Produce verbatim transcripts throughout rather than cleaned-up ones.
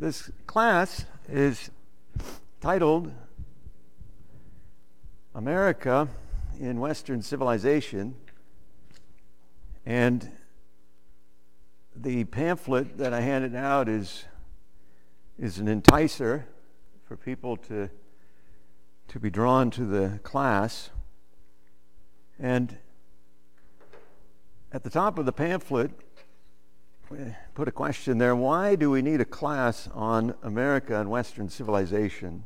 This class is titled America in Western Civilization, and the pamphlet that I handed out is is an enticer for people to to be drawn to the class. And at the top of the pamphlet, we put a question there: why do we need a class on America and Western civilization?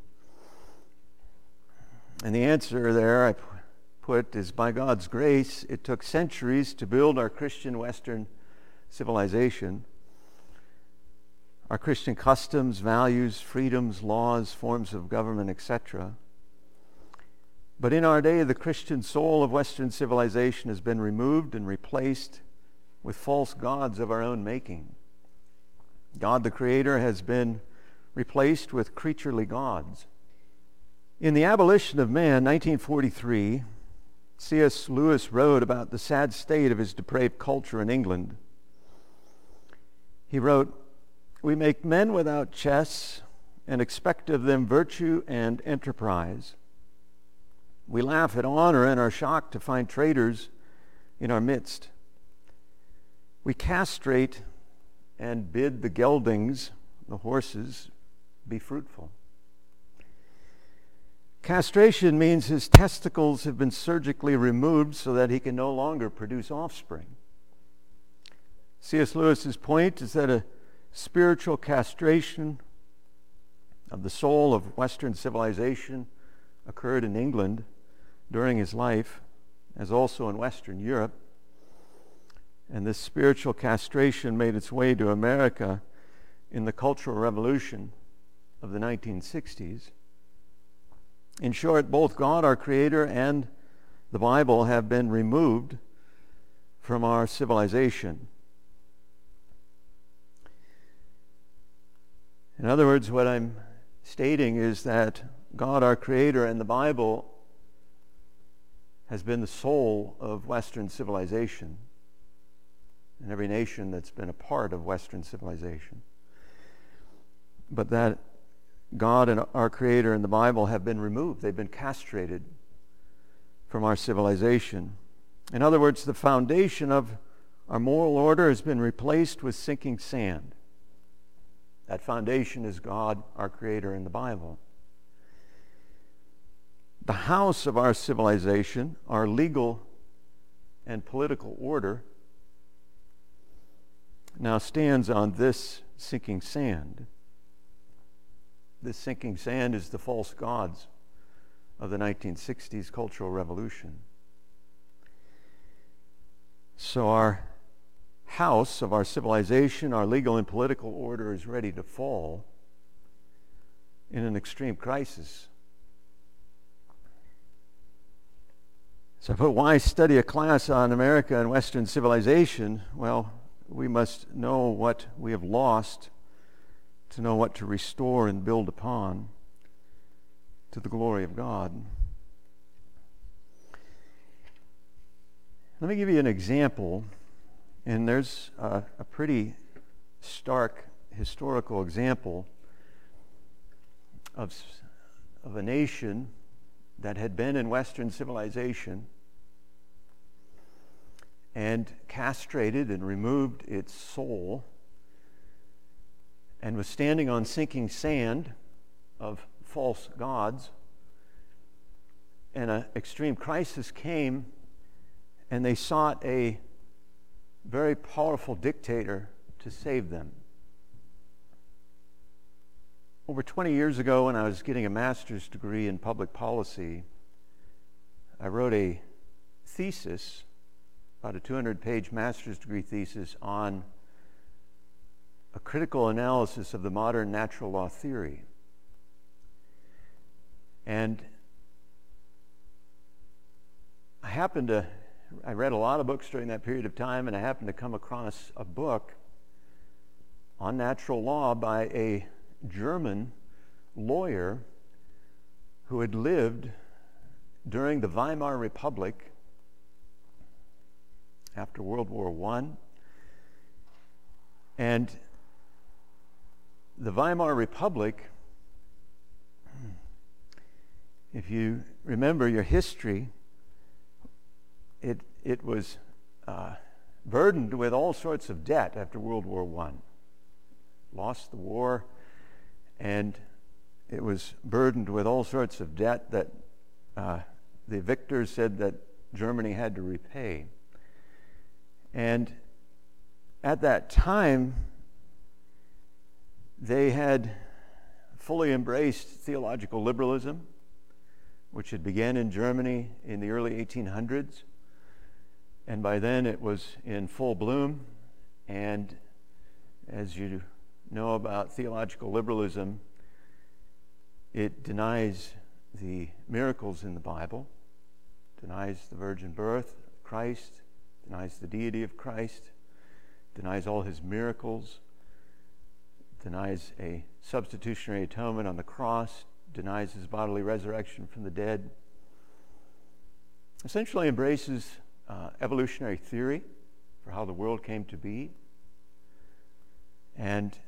And the answer there I put is, by God's grace, it took centuries to build our Christian Western civilization. Our Christian customs, values, freedoms, laws, forms of government, et cetera. But in our day, the Christian soul of Western civilization has been removed and replaced with false gods of our own making. God the Creator has been replaced with creaturely gods. In The Abolition of Man, nineteen forty-three, C S Lewis wrote about the sad state of his depraved culture in England. He wrote, "We make men without chests and expect of them virtue and enterprise. We laugh at honor and are shocked to find traitors in our midst. We castrate and bid the geldings, the horses, be fruitful." Castration means his testicles have been surgically removed so that he can no longer produce offspring. C S Lewis's point is that a spiritual castration of the soul of Western civilization occurred in England during his life, as also in Western Europe. And this spiritual castration made its way to America in the Cultural Revolution of the nineteen sixties. In short, both God, our Creator, and the Bible have been removed from our civilization. In other words, what I'm stating is that God, our Creator, and the Bible has been the soul of Western civilization and every nation that's been a part of Western civilization. But that God and our Creator and the Bible have been removed. They've been castrated from our civilization. In other words, the foundation of our moral order has been replaced with sinking sand. That foundation is God, our Creator, and the Bible. The house of our civilization, our legal and political order, now stands on this sinking sand. This sinking sand is the false gods of the nineteen sixties Cultural Revolution. So our house of our civilization, our legal and political order, is ready to fall in an extreme crisis. So I put, why study a class on America and Western civilization? Well, we must know what we have lost to know what to restore and build upon to the glory of God. Let me give you an example, and there's a, a pretty stark historical example of, of a nation that had been in Western civilization and castrated and removed its soul and was standing on sinking sand of false gods. And an extreme crisis came, and they sought a very powerful dictator to save them. Over twenty years ago, when I was getting a master's degree in public policy, I wrote a thesis, about a two hundred page master's degree thesis, on a critical analysis of the modern natural law theory. And I happened to, I read a lot of books during that period of time, and I happened to come across a book on natural law by a German lawyer who had lived during the Weimar Republic after World War One. And the Weimar Republic, if you remember your history, it, it was uh, burdened with all sorts of debt after World War One. Lost the war, and it was burdened with all sorts of debt that uh, the victors said that Germany had to repay. And at that time, they had fully embraced theological liberalism, which had began in Germany in the early eighteen hundreds. And by then it was in full bloom. And as you know about theological liberalism, it denies the miracles in the Bible, denies the virgin birth of Christ, denies the deity of Christ, denies all his miracles, denies a substitutionary atonement on the cross, denies his bodily resurrection from the dead, essentially embraces uh, evolutionary theory for how the world came to be. And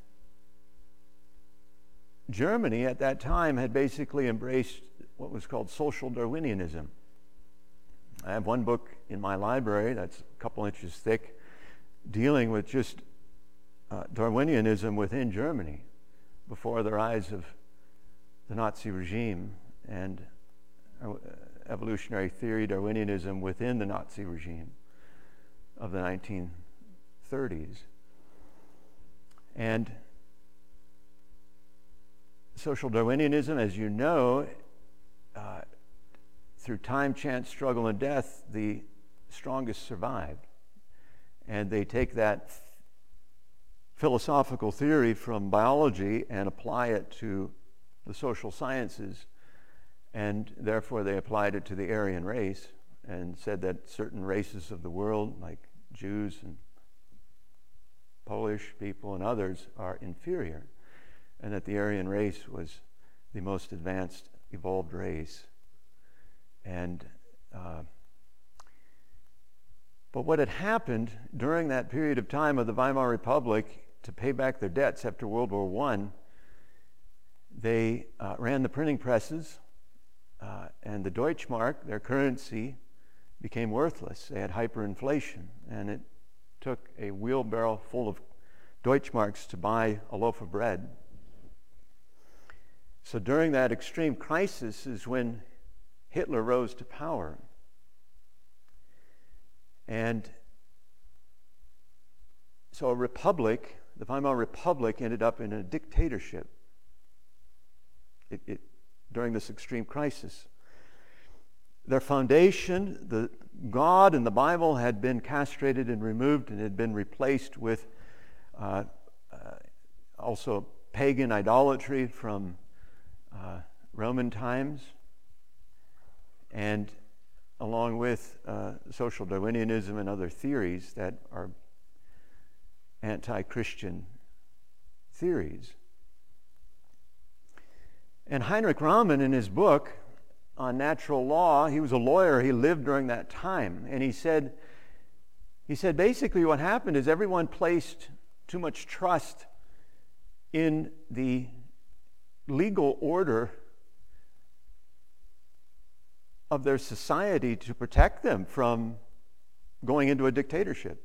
Germany at that time had basically embraced what was called social Darwinianism. I have one book in my library that's a couple inches thick dealing with just uh, Darwinianism within Germany before the rise of the Nazi regime, and uh, evolutionary theory, Darwinianism within the Nazi regime of the nineteen thirties. And social Darwinianism, as you know, uh, through time, chance, struggle, and death, the strongest survived. And they take that f- philosophical theory from biology and apply it to the social sciences, and therefore they applied it to the Aryan race and said that certain races of the world, like Jews and Polish people and others, are inferior, and that the Aryan race was the most advanced, evolved race. And uh, but what had happened during that period of time of the Weimar Republic to pay back their debts after World War One, they uh, ran the printing presses, uh, and the Deutschmark, their currency, became worthless. They had hyperinflation, and it took a wheelbarrow full of Deutschmarks to buy a loaf of bread. So during that extreme crisis is when Hitler rose to power. And so a republic, the Weimar Republic, ended up in a dictatorship it, it, during this extreme crisis. Their foundation, the God and the Bible, had been castrated and removed and had been replaced with uh, uh, also pagan idolatry from uh, Roman times, and along with uh, social Darwinianism and other theories that are anti-Christian theories. And Heinrich Raumann, in his book on natural law, he was a lawyer, he lived during that time, and he said, he said basically what happened is everyone placed too much trust in the legal order of their society to protect them from going into a dictatorship.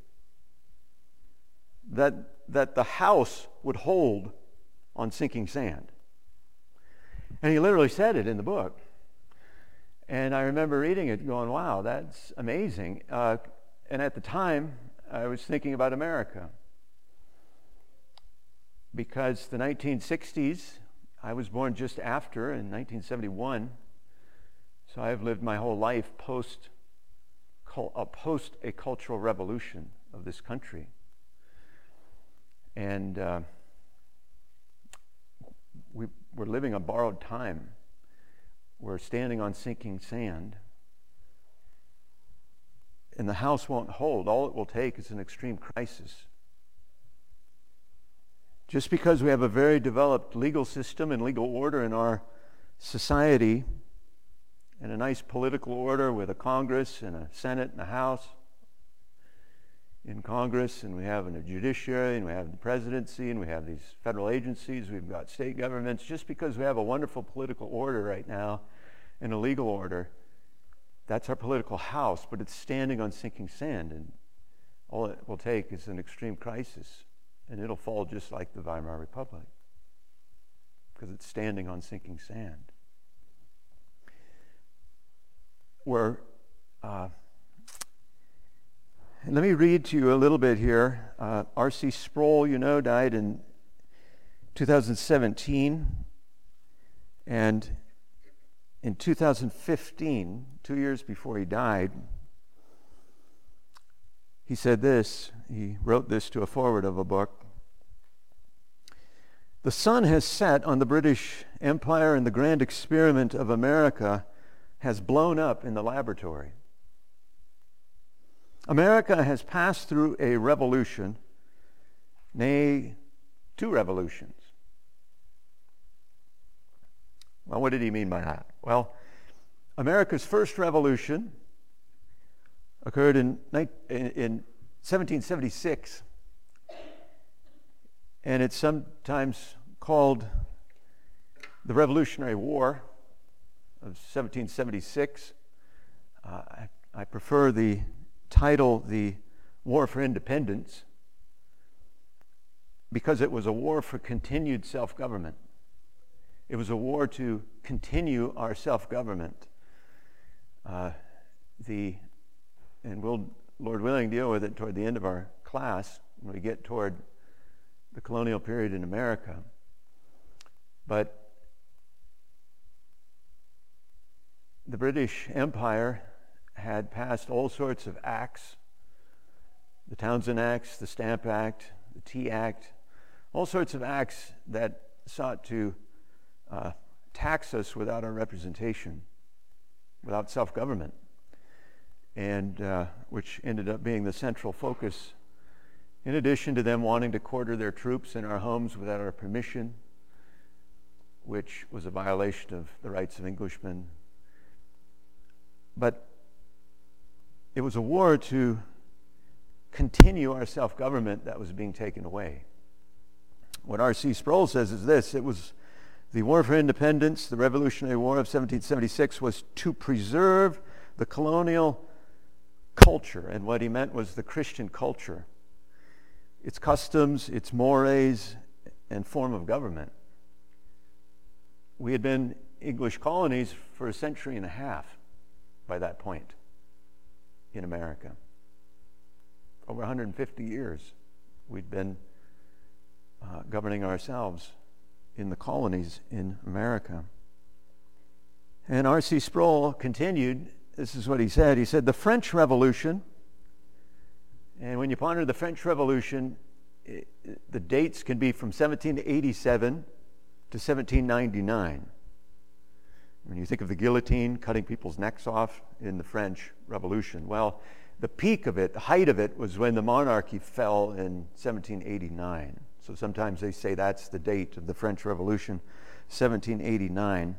That, that the house would hold on sinking sand. And he literally said it in the book. And I remember reading it going, wow, that's amazing. Uh, and at the time, I was thinking about America. Because the nineteen sixties, I was born just after, in nineteen seventy-one, so I've lived my whole life post, uh, post a cultural revolution of this country. And uh, we, we're living a borrowed time. We're standing on sinking sand. And the house won't hold. All it will take is an extreme crisis. Just because we have a very developed legal system and legal order in our society, and a nice political order with a Congress and a Senate and a House, in Congress, and we have in the judiciary, and we have the presidency, and we have these federal agencies, we've got state governments. Just because we have a wonderful political order right now and a legal order, that's our political house, but it's standing on sinking sand, and all it will take is an extreme crisis, and it'll fall just like the Weimar Republic, because it's standing on sinking sand. We're uh, And let me read to you a little bit here. Uh, R C Sproul, you know, died in two thousand seventeen. And in two thousand fifteen, two years before he died, he said this. He wrote this to a foreword of a book. "The sun has set on the British Empire, and the grand experiment of America has blown up in the laboratory. America has passed through a revolution, nay, two revolutions." Well, what did he mean by that? Well, America's first revolution occurred in, in seventeen seventy-six, and it's sometimes called the Revolutionary War of seventeen seventy-six. Uh, I, I prefer the title the War for Independence because it was a war for continued self-government. It was a war to continue our self-government. Uh, the and we'll, Lord willing, deal with it toward the end of our class when we get toward the colonial period in America. But the British Empire had passed all sorts of acts, the Townshend Acts, the Stamp Act, the Tea Act, all sorts of acts that sought to uh, tax us without our representation, without self-government, and uh, which ended up being the central focus, in addition to them wanting to quarter their troops in our homes without our permission, which was a violation of the rights of Englishmen. But it was a war to continue our self-government that was being taken away. What R C Sproul says is this: it was the War for Independence, the Revolutionary War of seventeen seventy-six, was to preserve the colonial culture, and what he meant was the Christian culture, its customs, its mores, and form of government. We had been English colonies for a century and a half by that point in America. Over one hundred fifty years we'd been uh, governing ourselves in the colonies in America. And R C Sproul continued, this is what he said, he said, "The French Revolution," and when you ponder the French Revolution, it, the dates can be from seventeen eighty-seven to seventeen ninety-nine. When you think of the guillotine, cutting people's necks off in the French Revolution, well, the peak of it, the height of it, was when the monarchy fell in seventeen eighty-nine. So sometimes they say that's the date of the French Revolution, seventeen eighty-nine.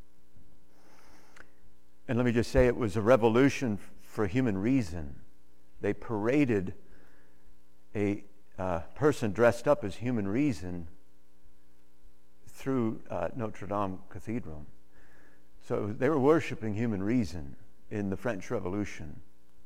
And let me just say, it was a revolution for human reason. They paraded a uh, person dressed up as human reason through uh, Notre Dame Cathedral. So they were worshiping human reason in the French Revolution.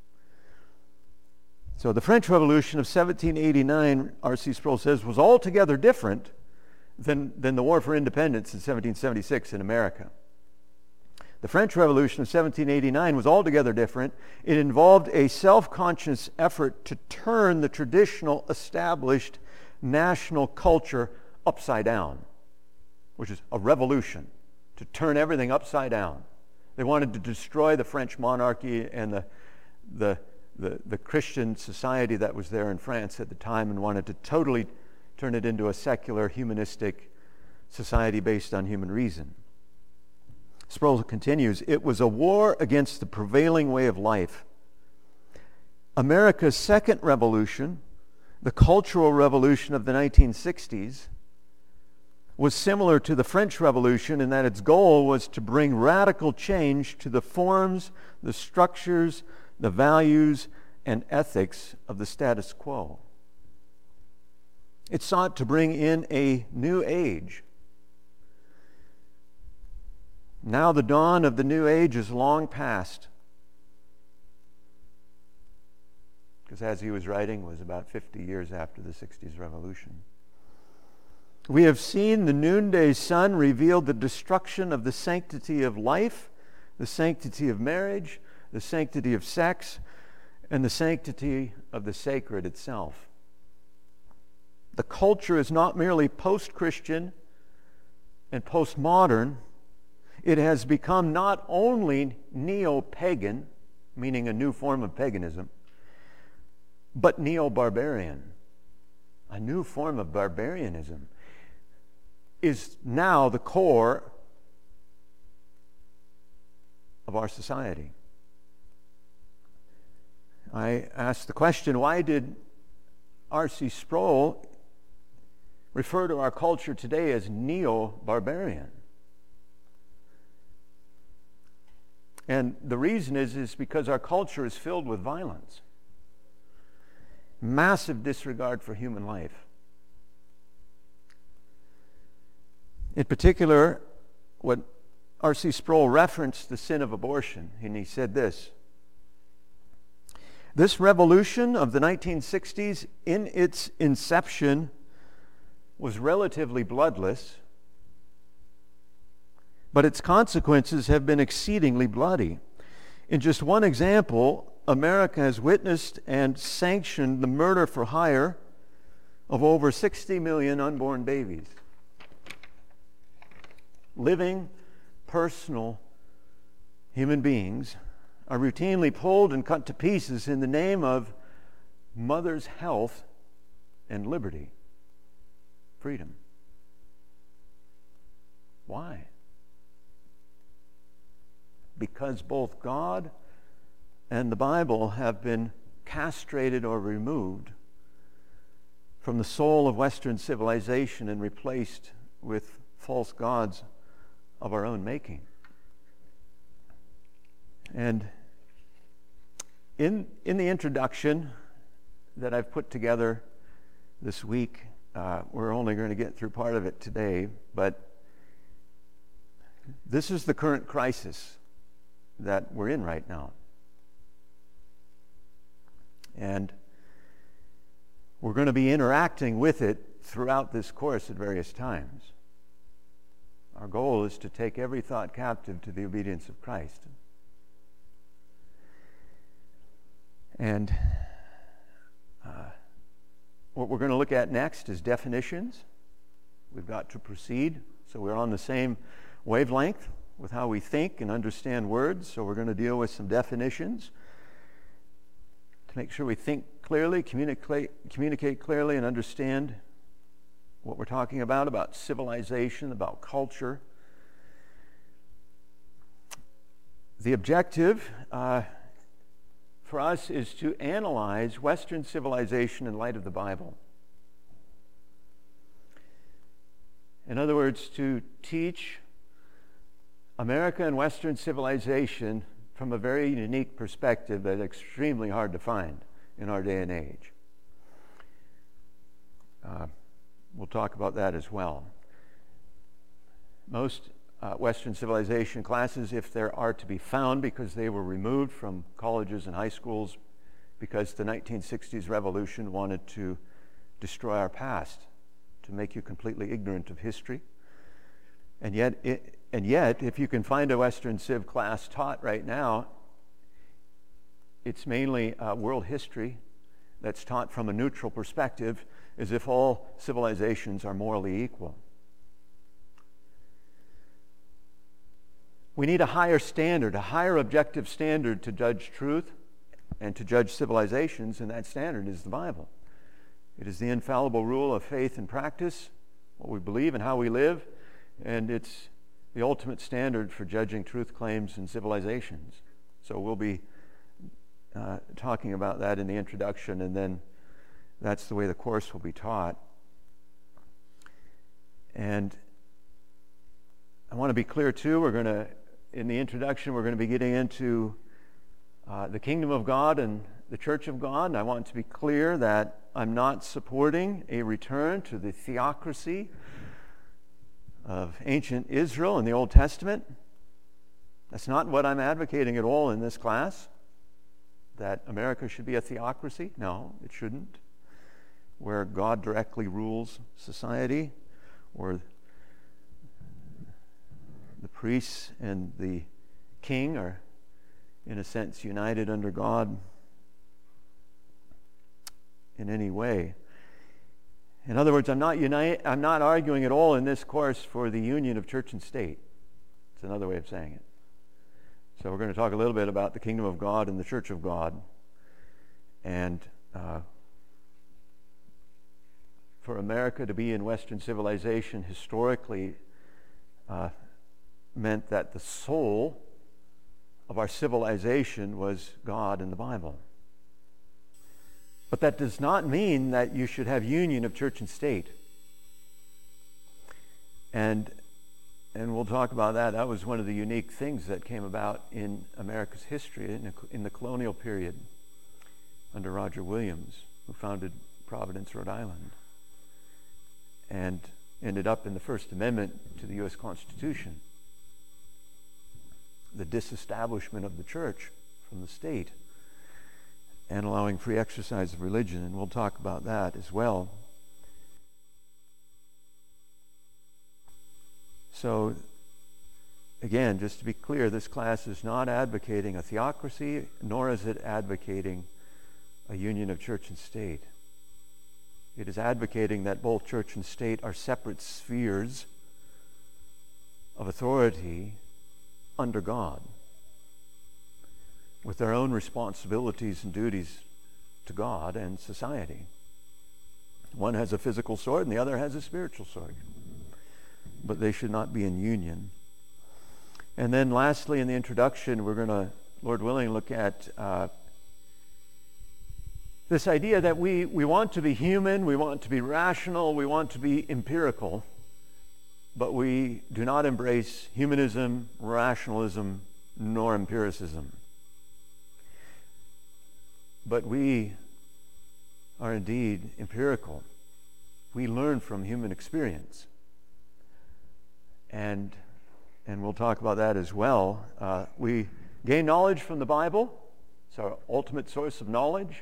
So the French Revolution of seventeen eighty-nine, R C Sproul says, was altogether different than, than the War for Independence in seventeen seventy-six in America. The French Revolution of seventeen eighty-nine was altogether different. It involved a self-conscious effort to turn the traditional established national culture upside down, which is a revolution, to turn everything upside down. They wanted to destroy the French monarchy and the, the, the, the Christian society that was there in France at the time, and wanted to totally turn it into a secular, humanistic society based on human reason. Sproul continues, "It was a war against the prevailing way of life. America's second revolution, the Cultural Revolution of the nineteen sixties, was similar to the French Revolution in that its goal was to bring radical change to the forms, the structures, the values, and ethics of the status quo. It sought to bring in a new age. Now the dawn of the new age is long past, because as he was writing was about fifty years after the sixties revolution. We have seen the noonday sun reveal the destruction of the sanctity of life, the sanctity of marriage, the sanctity of sex, and the sanctity of the sacred itself. The culture is not merely post-Christian and post-modern. It has become not only neo-pagan, meaning a new form of paganism, but neo-barbarian. A new form of barbarianism is now the core of our society. I asked the question, why did R C Sproul refer to our culture today as neo-barbarian? And the reason is, is because our culture is filled with violence, massive disregard for human life. In particular, what R C Sproul referenced the sin of abortion, and he said this: this revolution of the nineteen sixties, in its inception, was relatively bloodless, but its consequences have been exceedingly bloody. In just one example, America has witnessed and sanctioned the murder for hire of over sixty million unborn babies. Living, personal human beings are routinely pulled and cut to pieces in the name of mother's health and liberty, freedom. Why? Because both God and the Bible have been castrated or removed from the soul of Western civilization and replaced with false gods of our own making. And in, in the introduction that I've put together this week, uh, we're only going to get through part of it today, but this is the current crisis that we're in right now. And we're going to be interacting with it throughout this course at various times. Our goal is to take every thought captive to the obedience of Christ. And uh, what we're going to look at next is definitions. We've got to proceed so we're on the same wavelength with how we think and understand words. So we're going to deal with some definitions to make sure we think clearly, communicate, communicate clearly, and understand what we're talking about, about civilization, about culture. The objective uh, for us is to analyze Western civilization in light of the Bible. In other words, to teach America and Western civilization from a very unique perspective that's extremely hard to find in our day and age. Uh, we'll talk about that as well. Most uh, Western civilization classes, if there are to be found, because they were removed from colleges and high schools because the nineteen sixties revolution wanted to destroy our past, to make you completely ignorant of history. And yet, it, and yet, if you can find a Western Civ class taught right now, it's mainly uh, world history that's taught from a neutral perspective, as if all civilizations are morally equal. We need a higher standard, a higher objective standard to judge truth and to judge civilizations, and that standard is the Bible. It is the infallible rule of faith and practice, what we believe and how we live, and it's the ultimate standard for judging truth claims and civilizations. So we'll be uh, talking about that in the introduction, and then that's the way the course will be taught. And I want to be clear too, we're going to, in the introduction, we're going to be getting into uh, the kingdom of God and the Church of God. I want to be clear that I'm not supporting a return to the theocracy of ancient Israel in the Old Testament. That's not what I'm advocating at all in this class, that America should be a theocracy. No, it shouldn't, where God directly rules society, or the priests and the king are, in a sense, united under God in any way. In other words, I'm not unite, I'm not arguing at all in this course for the union of church and state. It's another way of saying it. So we're going to talk a little bit about the kingdom of God and the church of God. And uh, for America to be in Western civilization historically uh, meant that the soul of our civilization was God and the Bible. But that does not mean that you should have union of church and state. And and we'll talk about that. That was one of the unique things that came about in America's history in, in the colonial period under Roger Williams, who founded Providence, Rhode Island, and ended up in the First Amendment to the U S Constitution, the disestablishment of the church from the state and allowing free exercise of religion. And we'll talk about that as well. So, again, just to be clear, this class is not advocating a theocracy, nor is it advocating a union of church and state. It is advocating that both church and state are separate spheres of authority under God, with their own responsibilities and duties to God and society. One has a physical sword and the other has a spiritual sword, but they should not be in union. And then lastly, in the introduction, we're going to, Lord willing, look at uh, this idea that we, we want to be human, we want to be rational, we want to be empirical, but we do not embrace humanism, rationalism, nor empiricism. But we are indeed empirical. We learn from human experience. And, and we'll talk about that as well. Uh, we gain knowledge from the Bible. It's our ultimate source of knowledge.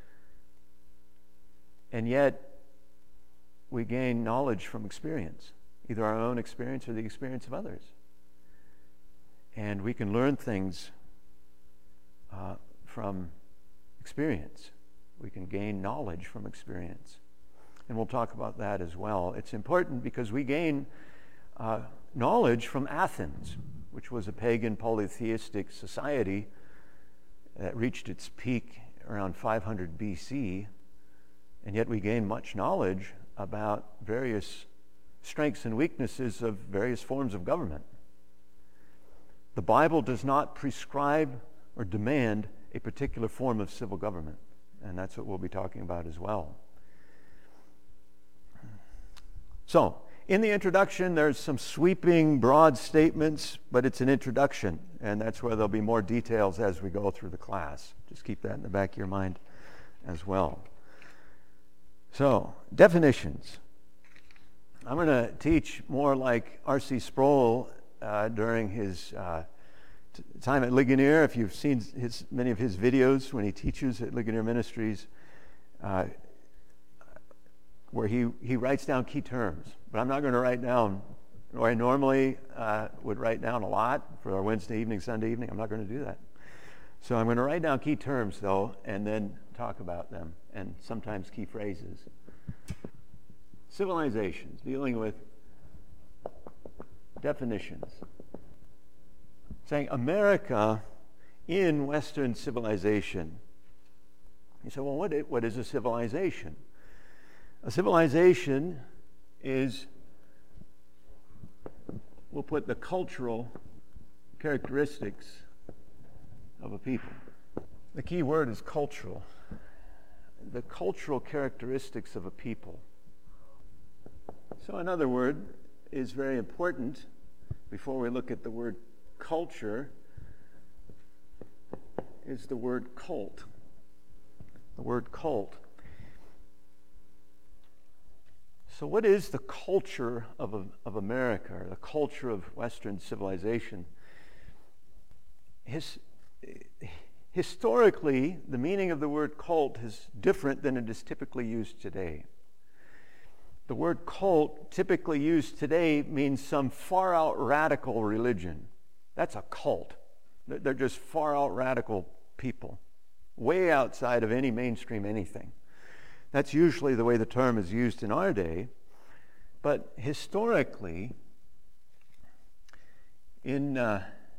And yet, we gain knowledge from experience, either our own experience or the experience of others. And we can learn things uh, from experience. We can gain knowledge from experience. And we'll talk about that as well. It's important because we gain uh, knowledge from Athens, which was a pagan polytheistic society that reached its peak around five hundred B C, and yet we gain much knowledge about various strengths and weaknesses of various forms of government. The Bible does not prescribe or demand a particular form of civil government, and that's what we'll be talking about as well. So, in the introduction, there's some sweeping, broad statements, but it's an introduction, and that's where there'll be more details as we go through the class. Just keep that in the back of your mind as well. So, definitions. I'm going to teach more like R C Sproul uh, during his uh, t- time at Ligonier. If you've seen his, many of his videos when he teaches at Ligonier Ministries, uh, where he, he writes down key terms. But I'm not going to write down, or I normally uh, would write down a lot for our Wednesday evening, Sunday evening. I'm not going to do that. So I'm going to write down key terms, though, and then talk about them, and sometimes key phrases. Civilizations, dealing with definitions. Saying America in Western civilization. You say, well, what is, what is a civilization? A civilization is, we'll put the cultural characteristics of a people. The key word is cultural. The cultural characteristics of a people. So another word is very important before we look at the word culture is the word cult. the word cult. So what is the culture of, of America, or the culture of Western civilization? His, historically, the meaning of the word cult is different than it is typically used today. The word cult, typically used today, means some far-out radical religion. That's a cult. They're just far-out radical people, way outside of any mainstream anything. That's usually the way the term is used in our day. But historically, in, uh,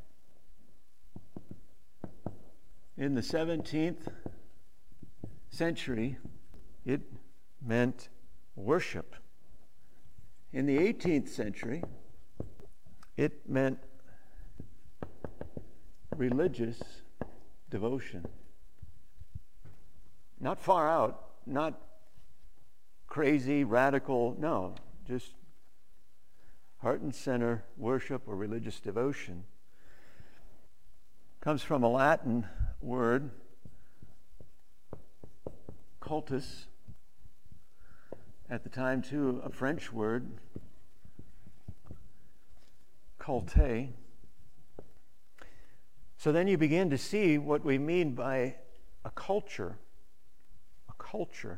in the seventeenth century, it meant worship. In the eighteenth century, it meant religious devotion. Not far out, not crazy, radical, no, just heart and center worship or religious devotion. Comes from a Latin word, cultus. At the time, too, a French word, culte. So then you begin to see what we mean by a culture. A culture.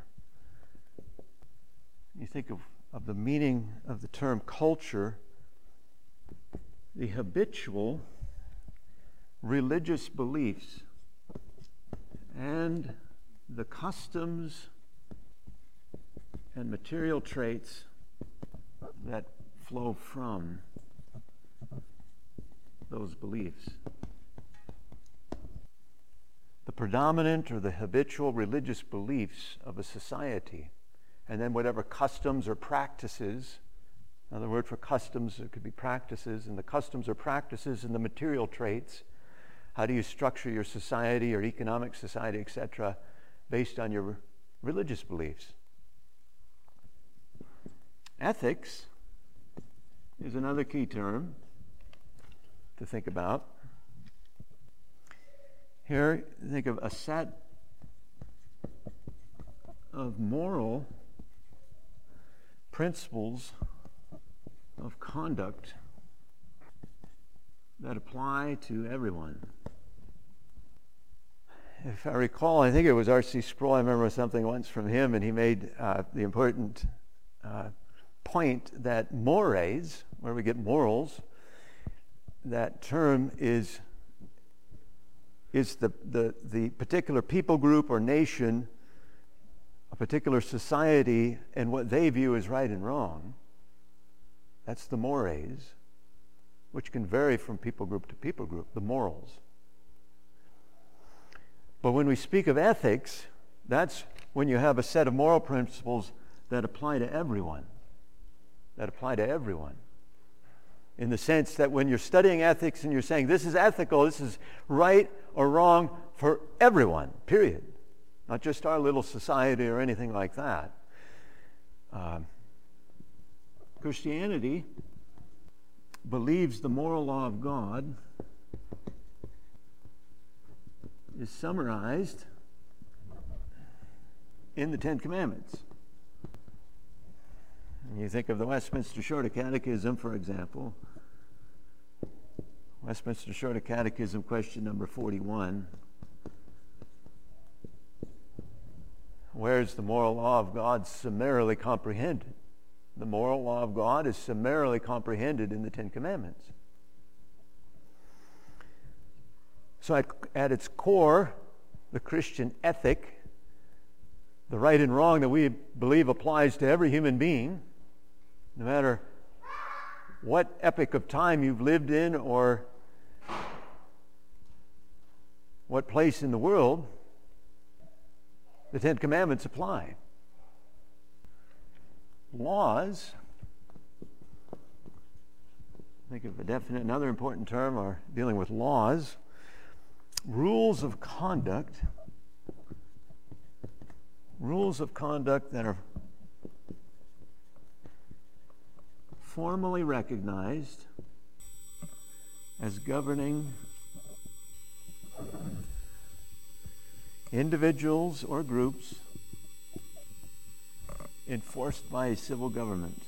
You think of, of the meaning of the term culture, the habitual religious beliefs and the customs and material traits that flow from those beliefs. The predominant or the habitual religious beliefs of a society, and then whatever customs or practices, another word for customs, it could be practices, and the customs or practices and the material traits. How do you structure your society or economic society, et cetera, based on your religious beliefs? Ethics is another key term to think about. Here, think of a set of moral principles of conduct that apply to everyone. If I recall, I think it was R C Sproul, I remember something once from him, and he made uh, the important uh, point that mores, where we get morals, that term is is the, the, the particular people group or nation, a particular society, and what they view as right and wrong. That's the mores, which can vary from people group to people group, the morals. But when we speak of ethics, that's when you have a set of moral principles that apply to everyone. That apply to everyone. In the sense that when you're studying ethics and you're saying this is ethical, this is right or wrong for everyone, period. Not just our little society or anything like that. Um, Christianity believes the moral law of God is summarized in the Ten Commandments. You think of the Westminster Shorter Catechism, for example. Westminster Shorter Catechism, question number forty-one. Where is the moral law of God summarily comprehended? The moral law of God is summarily comprehended in the Ten Commandments. So at, at its core, the Christian ethic, the right and wrong that we believe applies to every human being, no matter what epoch of time you've lived in or what place in the world, the Ten Commandments apply. Laws, think of a definite, another important term, are dealing with laws, rules of conduct, rules of conduct that are formally recognized as governing individuals or groups enforced by a civil government.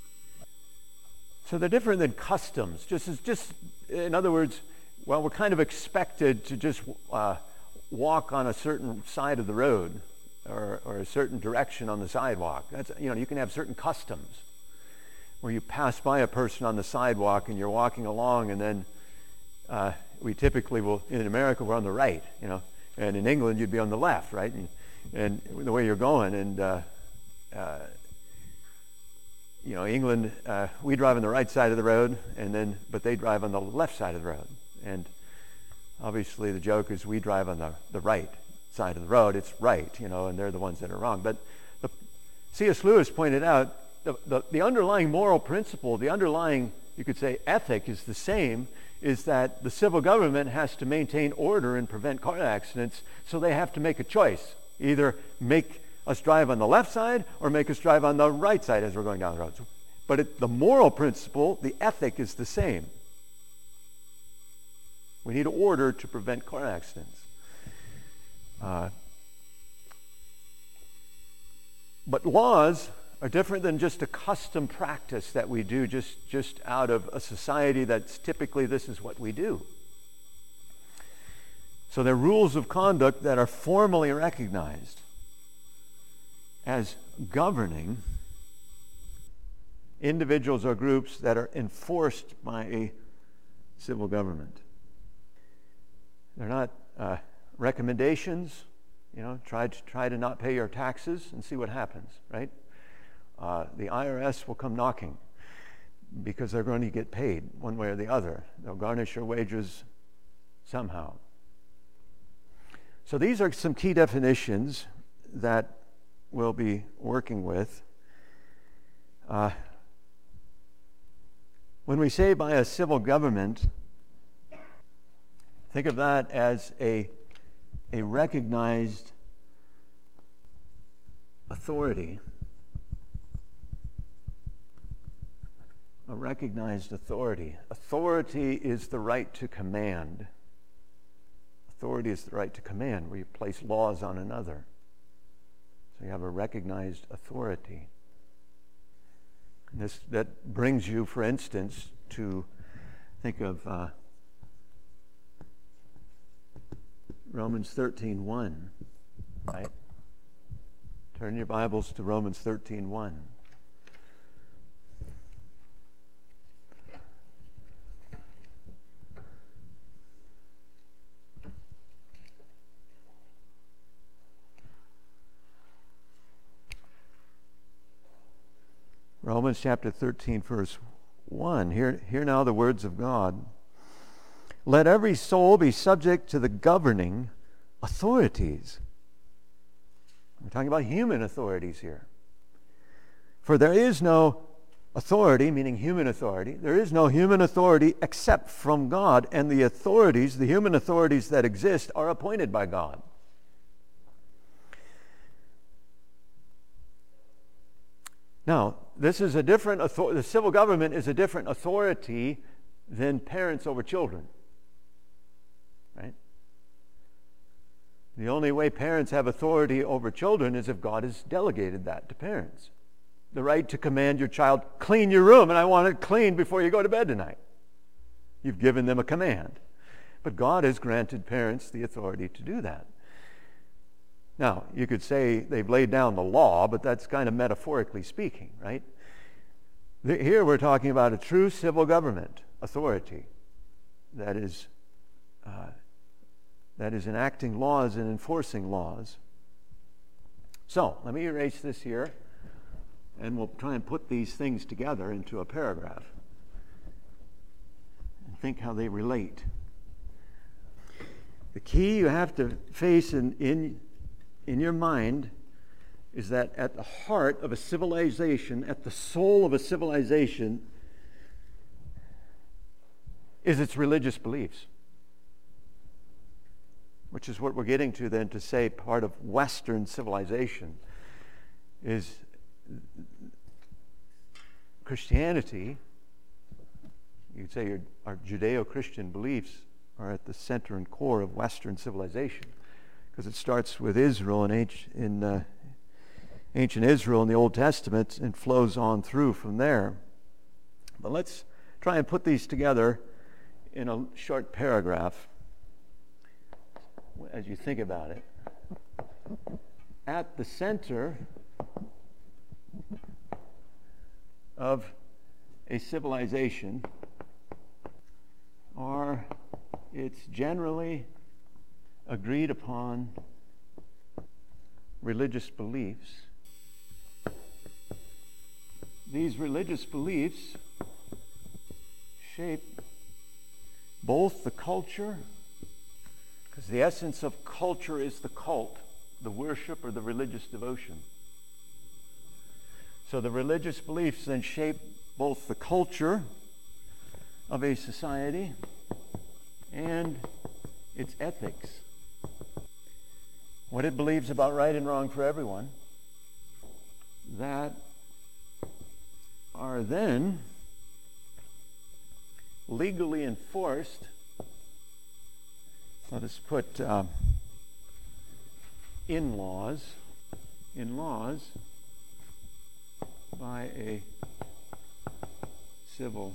So they're different than customs. Just as, just in other words, well, we're kind of expected to just uh, walk on a certain side of the road or, or a certain direction on the sidewalk. That's, you know, you can have certain customs where you pass by a person on the sidewalk and you're walking along, and then uh, we typically will, in America, we're on the right, you know, and in England you'd be on the left, right? And, and the way you're going, and uh, uh, you know, England, uh, we drive on the right side of the road, and then, but they drive on the left side of the road. And obviously the joke is we drive on the, the right side of the road. It's right, you know, and they're the ones that are wrong. But the, C S Lewis pointed out the, the, the underlying moral principle, the underlying, you could say, ethic is the same, is that the civil government has to maintain order and prevent car accidents, so they have to make a choice. Either make us drive on the left side or make us drive on the right side as we're going down the road. But it, the moral principle, the ethic is the same. We need order to prevent car accidents. Uh, but laws are different than just a custom practice that we do just, just out of a society that's typically this is what we do. So they're rules of conduct that are formally recognized as governing individuals or groups that are enforced by a civil government. They're not uh, recommendations, you know, try to, try to not pay your taxes and see what happens, right? Uh, the I R S will come knocking because they're going to get paid one way or the other. They'll garnish your wages somehow. So these are some key definitions that we'll be working with. Uh, when we say by a civil government, think of that as a, a recognized authority. A recognized authority. Authority is the right to command. Authority is the right to command, where you place laws on another. So you have a recognized authority. And this, that brings you, for instance, to think of uh, Romans thirteen one, right? Turn your Bibles to Romans thirteen one. Romans chapter thirteen, verse one. Hear, hear now the words of God. Let every soul be subject to the governing authorities. We're talking about human authorities here. For there is no authority, meaning human authority, there is no human authority except from God, and the authorities, the human authorities that exist, are appointed by God. Now, this is a different authority. The civil government is a different authority than parents over children. Right? The only way parents have authority over children is if God has delegated that to parents. The right to command your child, clean your room, and I want it clean before you go to bed tonight. You've given them a command. But God has granted parents the authority to do that. Now, you could say they've laid down the law, but that's kind of metaphorically speaking, right? Here we're talking about a true civil government authority that is uh, that is enacting laws and enforcing laws. So, let me erase this here, and we'll try and put these things together into a paragraph and think how they relate. The key you have to face in, in in your mind is that at the heart of a civilization, at the soul of a civilization, is its religious beliefs. Which is what we're getting to then to say part of Western civilization is Christianity. You'd say your, our Judeo-Christian beliefs are at the center and core of Western civilization. because it starts with Israel in, ancient, in uh, ancient Israel in the Old Testament and flows on through from there. But let's try and put these together in a short paragraph as you think about it. At the center of a civilization are its generally agreed upon religious beliefs. These religious beliefs shape both the culture, because the essence of culture is the cult, the worship or the religious devotion. So the religious beliefs then shape both the culture of a society and its ethics. What it believes about right and wrong for everyone, that are then legally enforced. Let us put uh, in laws, in laws by a civil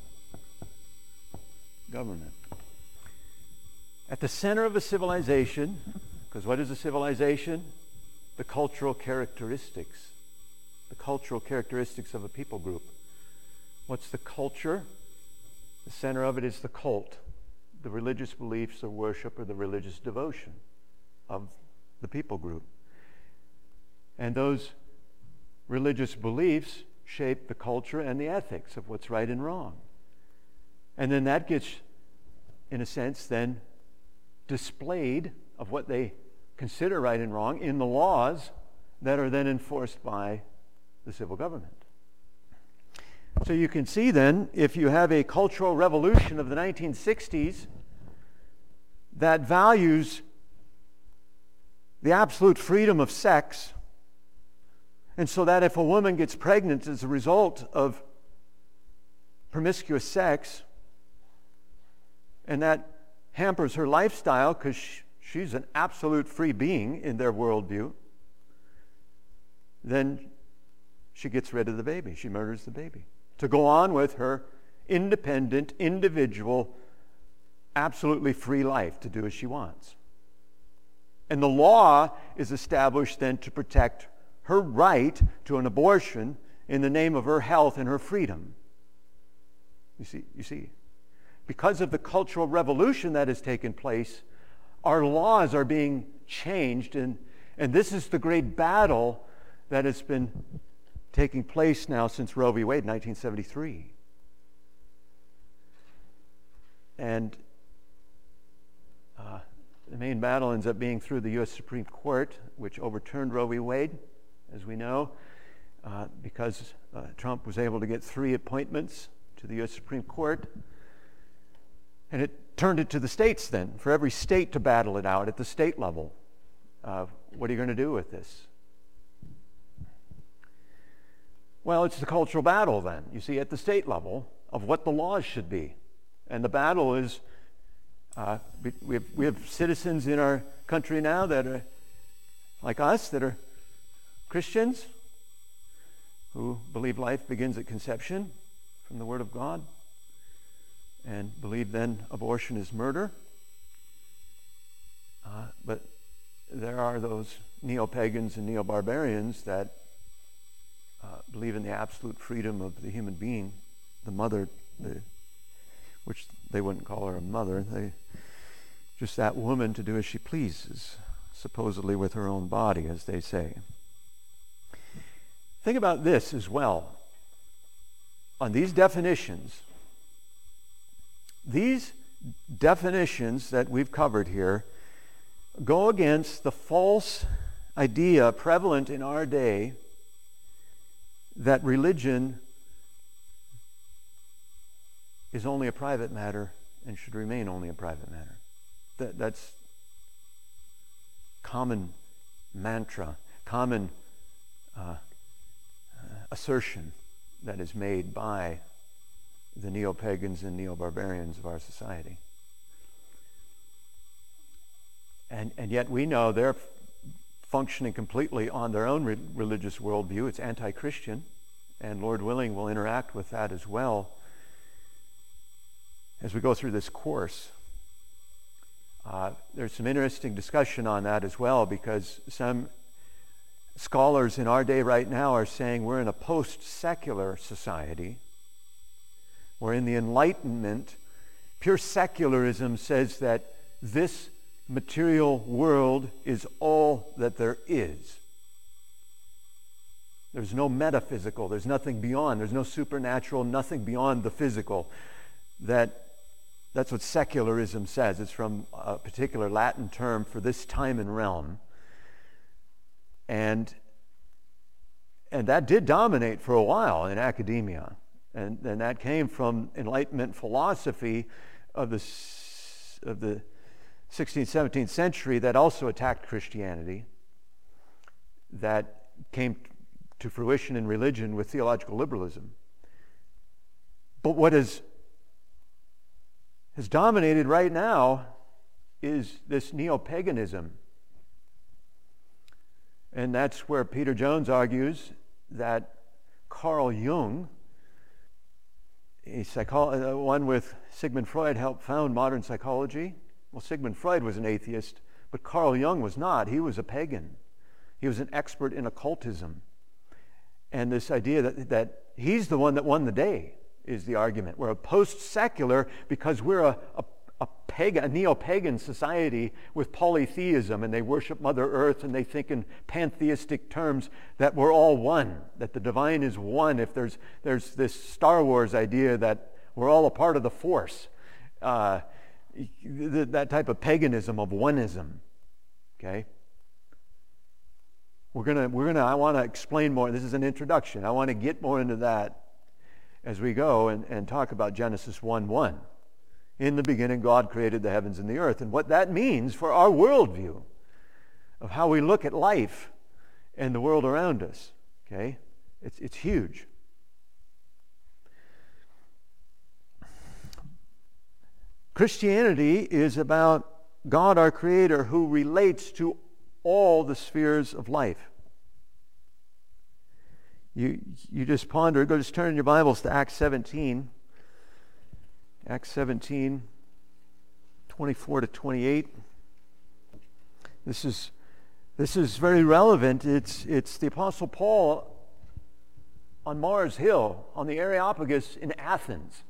government. At the center of a civilization, because what is a civilization? The cultural characteristics. The cultural characteristics of a people group. What's the culture? The center of it is the cult, the religious beliefs, the worship, or the religious devotion of the people group. And those religious beliefs shape the culture and the ethics of what's right and wrong. And then that gets, in a sense, then displayed of what they consider right and wrong in the laws that are then enforced by the civil government. So you can see then, if you have a cultural revolution of the nineteen sixties that values the absolute freedom of sex, and so that if a woman gets pregnant as a result of promiscuous sex, and that hampers her lifestyle because she's an absolute free being in their worldview, then she gets rid of the baby. She murders the baby to go on with her independent, individual, absolutely free life to do as she wants. And the law is established then to protect her right to an abortion in the name of her health and her freedom. You see, you see, because of the cultural revolution that has taken place, our laws are being changed, and, and this is the great battle that has been taking place now since Roe v. Wade, nineteen seventy-three. And uh, the main battle ends up being through the U S Supreme Court, which overturned Roe v. Wade, as we know, uh, because uh, Trump was able to get three appointments to the U S Supreme Court. And it turned it to the states then, for every state to battle it out at the state level. Uh, what are you going to do with this? Well, it's the cultural battle then, you see, at the state level of what the laws should be. And the battle is, uh, we, have, we have citizens in our country now that are like us, that are Christians, who believe life begins at conception from the Word of God, and believe then abortion is murder. Uh, but there are those neo-pagans and neo-barbarians that uh, believe in the absolute freedom of the human being, the mother, the, which they wouldn't call her a mother, they just that woman to do as she pleases, supposedly with her own body, as they say. Think about this as well. On these definitions, these definitions that we've covered here go against the false idea prevalent in our day that religion is only a private matter and should remain only a private matter. That, that's common mantra, common uh, assertion that is made by the neo-pagans and neo-barbarians of our society. And, and yet we know they're functioning completely on their own re- religious worldview. It's anti-Christian, and Lord willing, we'll interact with that as well as we go through this course. Uh, there's some interesting discussion on that as well, because some scholars in our day right now are saying we're in a post-secular society. We're in the Enlightenment. Pure secularism says that this material world is all that there is. There's no metaphysical. There's nothing beyond. There's no supernatural, nothing beyond the physical. That, that's what secularism says. It's from a particular Latin term for this time and realm. And, and that did dominate for a while in academia. And, and that came from Enlightenment philosophy of the, of the sixteenth, seventeenth century that also attacked Christianity, that came to fruition in religion with theological liberalism. But what is, has dominated right now is this neo-paganism. And that's where Peter Jones argues that Carl Jung, a psycho- one with Sigmund Freud, helped found modern psychology. Well, Sigmund Freud was an atheist, but Carl Jung was not. He was a pagan. He was an expert in occultism. And this idea that, that he's the one that won the day is the argument. We're a post-secular because we're a, a, a pagan, a neo-pagan society with polytheism, and they worship Mother Earth, and they think in pantheistic terms that we're all one, that the divine is one. If there's there's this Star Wars idea that we're all a part of the Force, uh, th- that type of paganism of oneism. Okay. We're gonna, we're gonna. I want to explain more. This is an introduction. I want to get more into that as we go and, and talk about Genesis one one. In the beginning, God created the heavens and the earth, and what that means for our worldview of how we look at life and the world around us. Okay, it's it's huge. Christianity is about God, our Creator, who relates to all the spheres of life. You you just ponder, go just turn in your Bibles to Acts seventeen. Acts seventeen, twenty-four to twenty-eight. This is this is very relevant. It's it's the Apostle Paul on Mars Hill, on the Areopagus in Athens,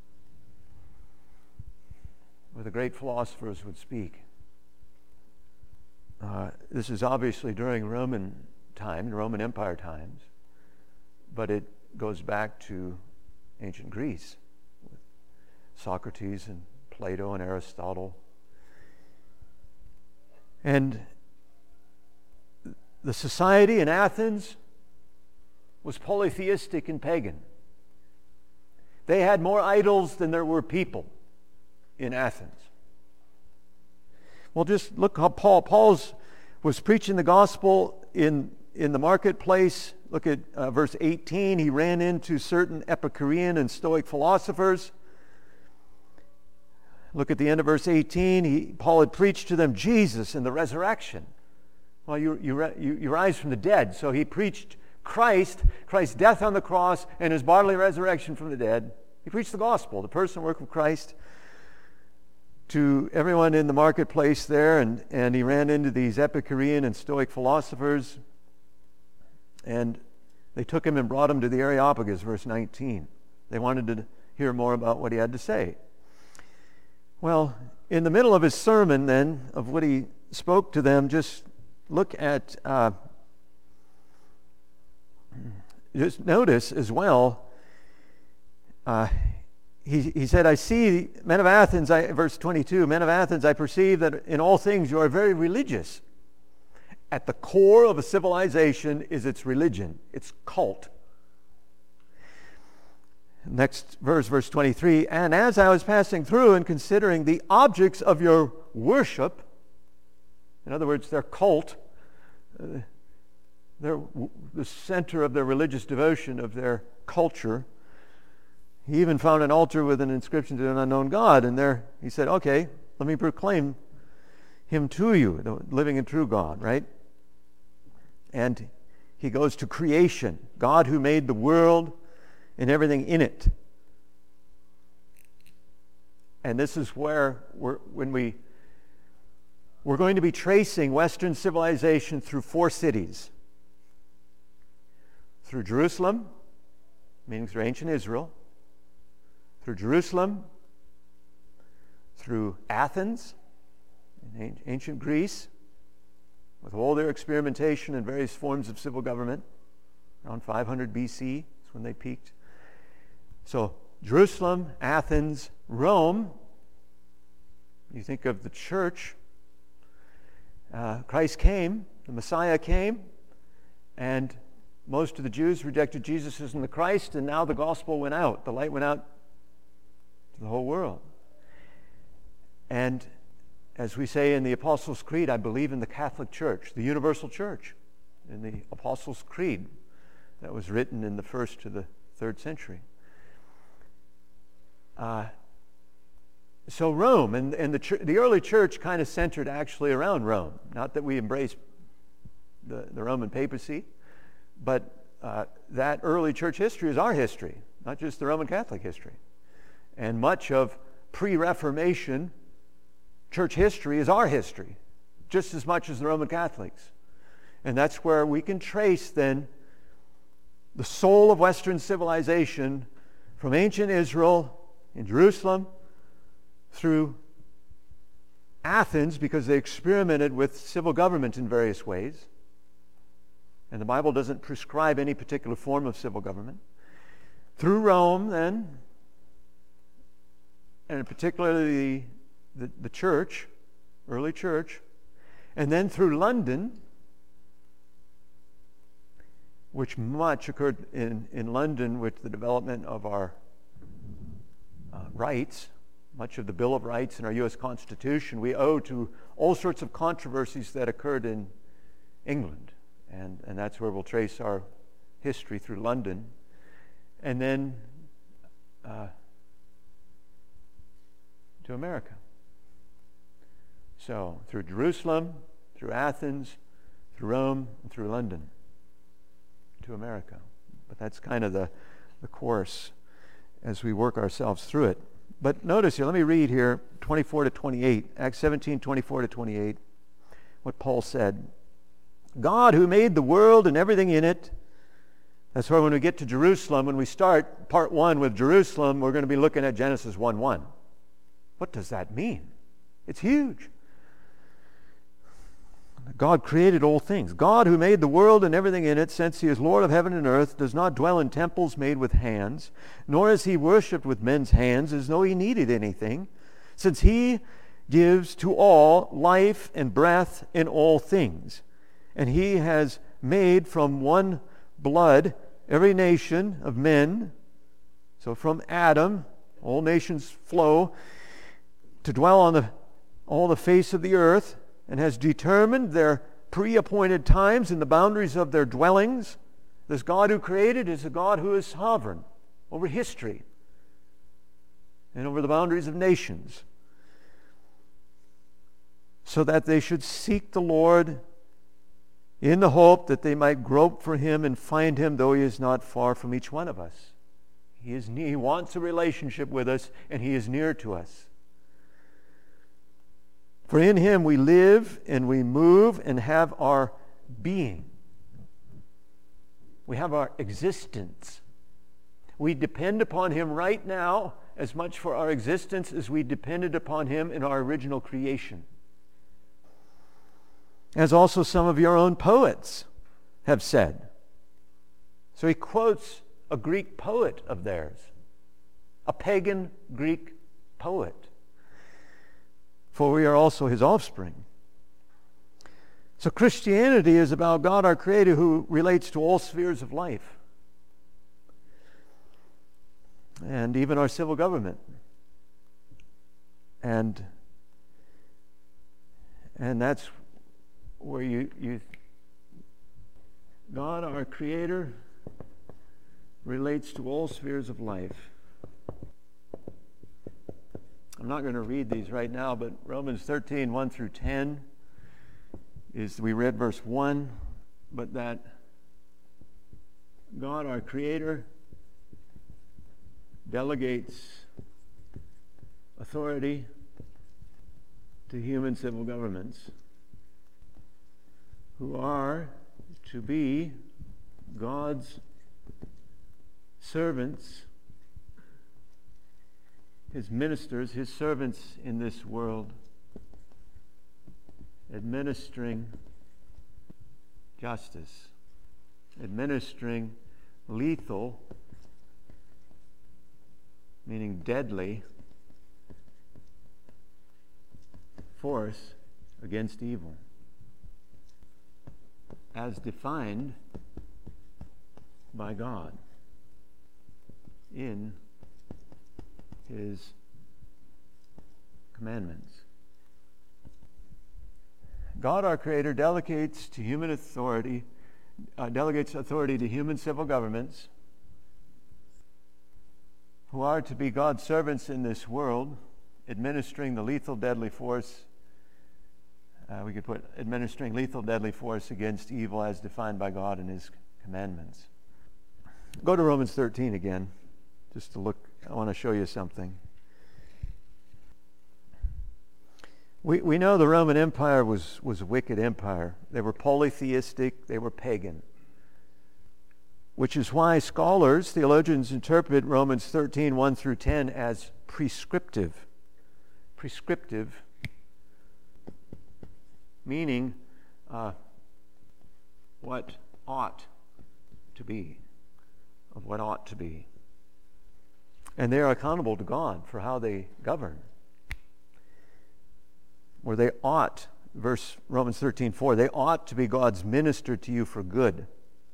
where the great philosophers would speak. Uh, this is obviously during Roman time, Roman Empire times, but it goes back to ancient Greece with Socrates and Plato and Aristotle. And the society in Athens was polytheistic and pagan. They had more idols than there were people in Athens. Well, just look how Paul Paul's was preaching the gospel in, in the marketplace. Look at uh, verse eighteen. He ran into certain Epicurean and Stoic philosophers. Look at the end of verse eighteen. He, Paul had preached to them Jesus and the resurrection. Well, you, you, you, you rise from the dead. So he preached Christ, Christ's death on the cross, and his bodily resurrection from the dead. He preached the gospel, the person and work of Christ, to everyone in the marketplace there, and, and he ran into these Epicurean and Stoic philosophers, and they took him and brought him to the Areopagus, verse nineteen. They wanted to hear more about what he had to say. Well, in the middle of his sermon then, of what he spoke to them, just look at, uh, just notice as well, uh, He, he said, I see, men of Athens, I, verse twenty-two, men of Athens, I perceive that in all things you are very religious. At the core of a civilization is its religion, its cult. Next verse, verse twenty-three, and as I was passing through and considering the objects of your worship, in other words, their cult, uh, their, the center of their religious devotion, of their culture, he even found an altar with an inscription to an unknown God, and there he said, okay, let me proclaim him to you, the living and true God, right? And he goes to creation, God who made the world and everything in it. And this is where we're, when we, we're going to be tracing Western civilization through four cities. Through Jerusalem, meaning through ancient Israel, through Jerusalem, through Athens, in ancient Greece, with all their experimentation and various forms of civil government, around five hundred B C is when they peaked. So Jerusalem, Athens, Rome. You think of the church. Uh, Christ came, the Messiah came, and most of the Jews rejected Jesus as the Christ, and now the gospel went out. The light went out to the whole world. And as we say in the Apostles' Creed, I believe in the Catholic Church, the universal church, in the Apostles' Creed that was written in the first to the third century. Uh, so Rome, and, and the, ch- the early church kind of centered actually around Rome. Not that we embrace the, the Roman papacy, but uh, that early church history is our history, not just the Roman Catholic history. And much of pre-Reformation church history is our history, just as much as the Roman Catholics. And that's where we can trace then the soul of Western civilization from ancient Israel in Jerusalem through Athens, because they experimented with civil government in various ways. And the Bible doesn't prescribe any particular form of civil government. Through Rome, then, and particularly the, the, the church, early church, and then through London, which much occurred in, in London with the development of our uh, rights, much of the Bill of Rights and our U S Constitution, we owe to all sorts of controversies that occurred in England. And, and that's where we'll trace our history through London. And then uh, to America. So through Jerusalem, through Athens, through Rome, and through London to America. But that's kind of the, the course as we work ourselves through it. But notice here, let me read here twenty-four to twenty-eight, Acts seventeen, twenty-four to twenty-eight, what Paul said. God who made the world and everything in it. That's why when we get to Jerusalem, when we start part one with Jerusalem, we're going to be looking at Genesis one one. What does that mean? It's huge. God created all things. God who made the world and everything in it, since he is Lord of heaven and earth, does not dwell in temples made with hands, nor is he worshipped with men's hands as though he needed anything, since he gives to all life and breath in all things. And he has made from one blood every nation of men. So from Adam, all nations flow to dwell on the, all the face of the earth, and has determined their pre-appointed times and the boundaries of their dwellings. This God who created is a God who is sovereign over history and over the boundaries of nations, so that they should seek the Lord in the hope that they might grope for him and find him, though he is not far from each one of us. He is near, he wants a relationship with us, and he is near to us. For in him we live and we move and have our being. We have our existence. We depend upon him right now as much for our existence as we depended upon him in our original creation. As also some of your own poets have said. So he quotes a Greek poet of theirs, a pagan Greek poet. For we are also his offspring. So Christianity is about God our Creator who relates to all spheres of life. And even our civil government. And, and that's where you, you God our Creator relates to all spheres of life. I'm not going to read these right now, but Romans thirteen, one through ten is, we read verse one, but that God, our Creator, delegates authority to human civil governments who are to be God's servants, His ministers, His servants in this world, administering justice, administering lethal, meaning deadly, force against evil, as defined by God in His commandments. God, our Creator, delegates to human authority, uh, delegates authority to human civil governments who are to be God's servants in this world, administering the lethal, deadly force. Uh, we could put administering lethal, deadly force against evil as defined by God in His commandments. Go to Romans thirteen again, just to look. I want to show you something. We we know the Roman Empire was, was a wicked empire. They were polytheistic, they were pagan. Which is why scholars, theologians, interpret Romans thirteen, one through ten as prescriptive. Prescriptive, meaning uh, what ought to be, of what ought to be. And they are accountable to God for how they govern. Where they ought, verse Romans thirteen, four, they ought to be God's minister to you for good.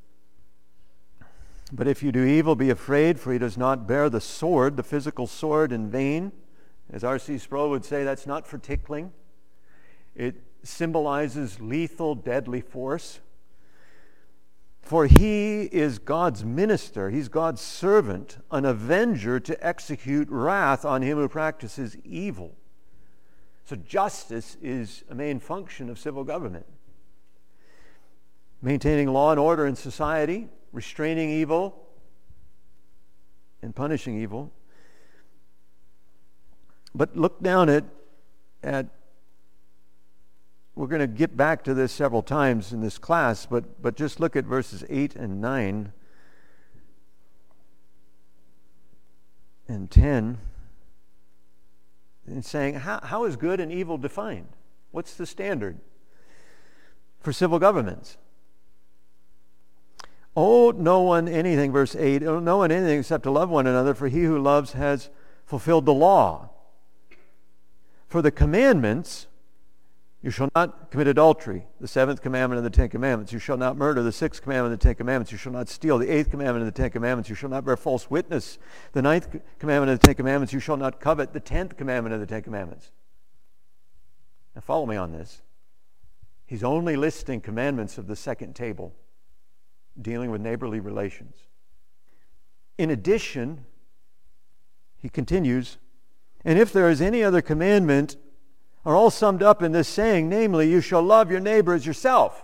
But if you do evil, be afraid, for He does not bear the sword, the physical sword, in vain. As R C Sproul would say, that's not for tickling. It symbolizes lethal, deadly force. For He is God's minister. He's God's servant, an avenger to execute wrath on him who practices evil. So justice is a main function of civil government. Maintaining law and order in society, restraining evil, and punishing evil. But look down at, at we're going to get back to this several times in this class, but, but just look at verses eight and nine and ten. And saying, how, how is good and evil defined? What's the standard for civil governments? Owe no one anything, verse eight, owe no one anything except to love one another, for he who loves has fulfilled the law. For the commandments, you shall not commit adultery, the seventh commandment of the Ten Commandments. You shall not murder, the sixth commandment of the Ten Commandments. You shall not steal, the eighth commandment of the Ten Commandments. You shall not bear false witness, the ninth commandment of the Ten Commandments. You shall not covet, the tenth commandment of the Ten Commandments. Now follow me on this. He's only listing commandments of the second table, dealing with neighborly relations. In addition, he continues, and if there is any other commandment, are all summed up in this saying, namely, you shall love your neighbor as yourself.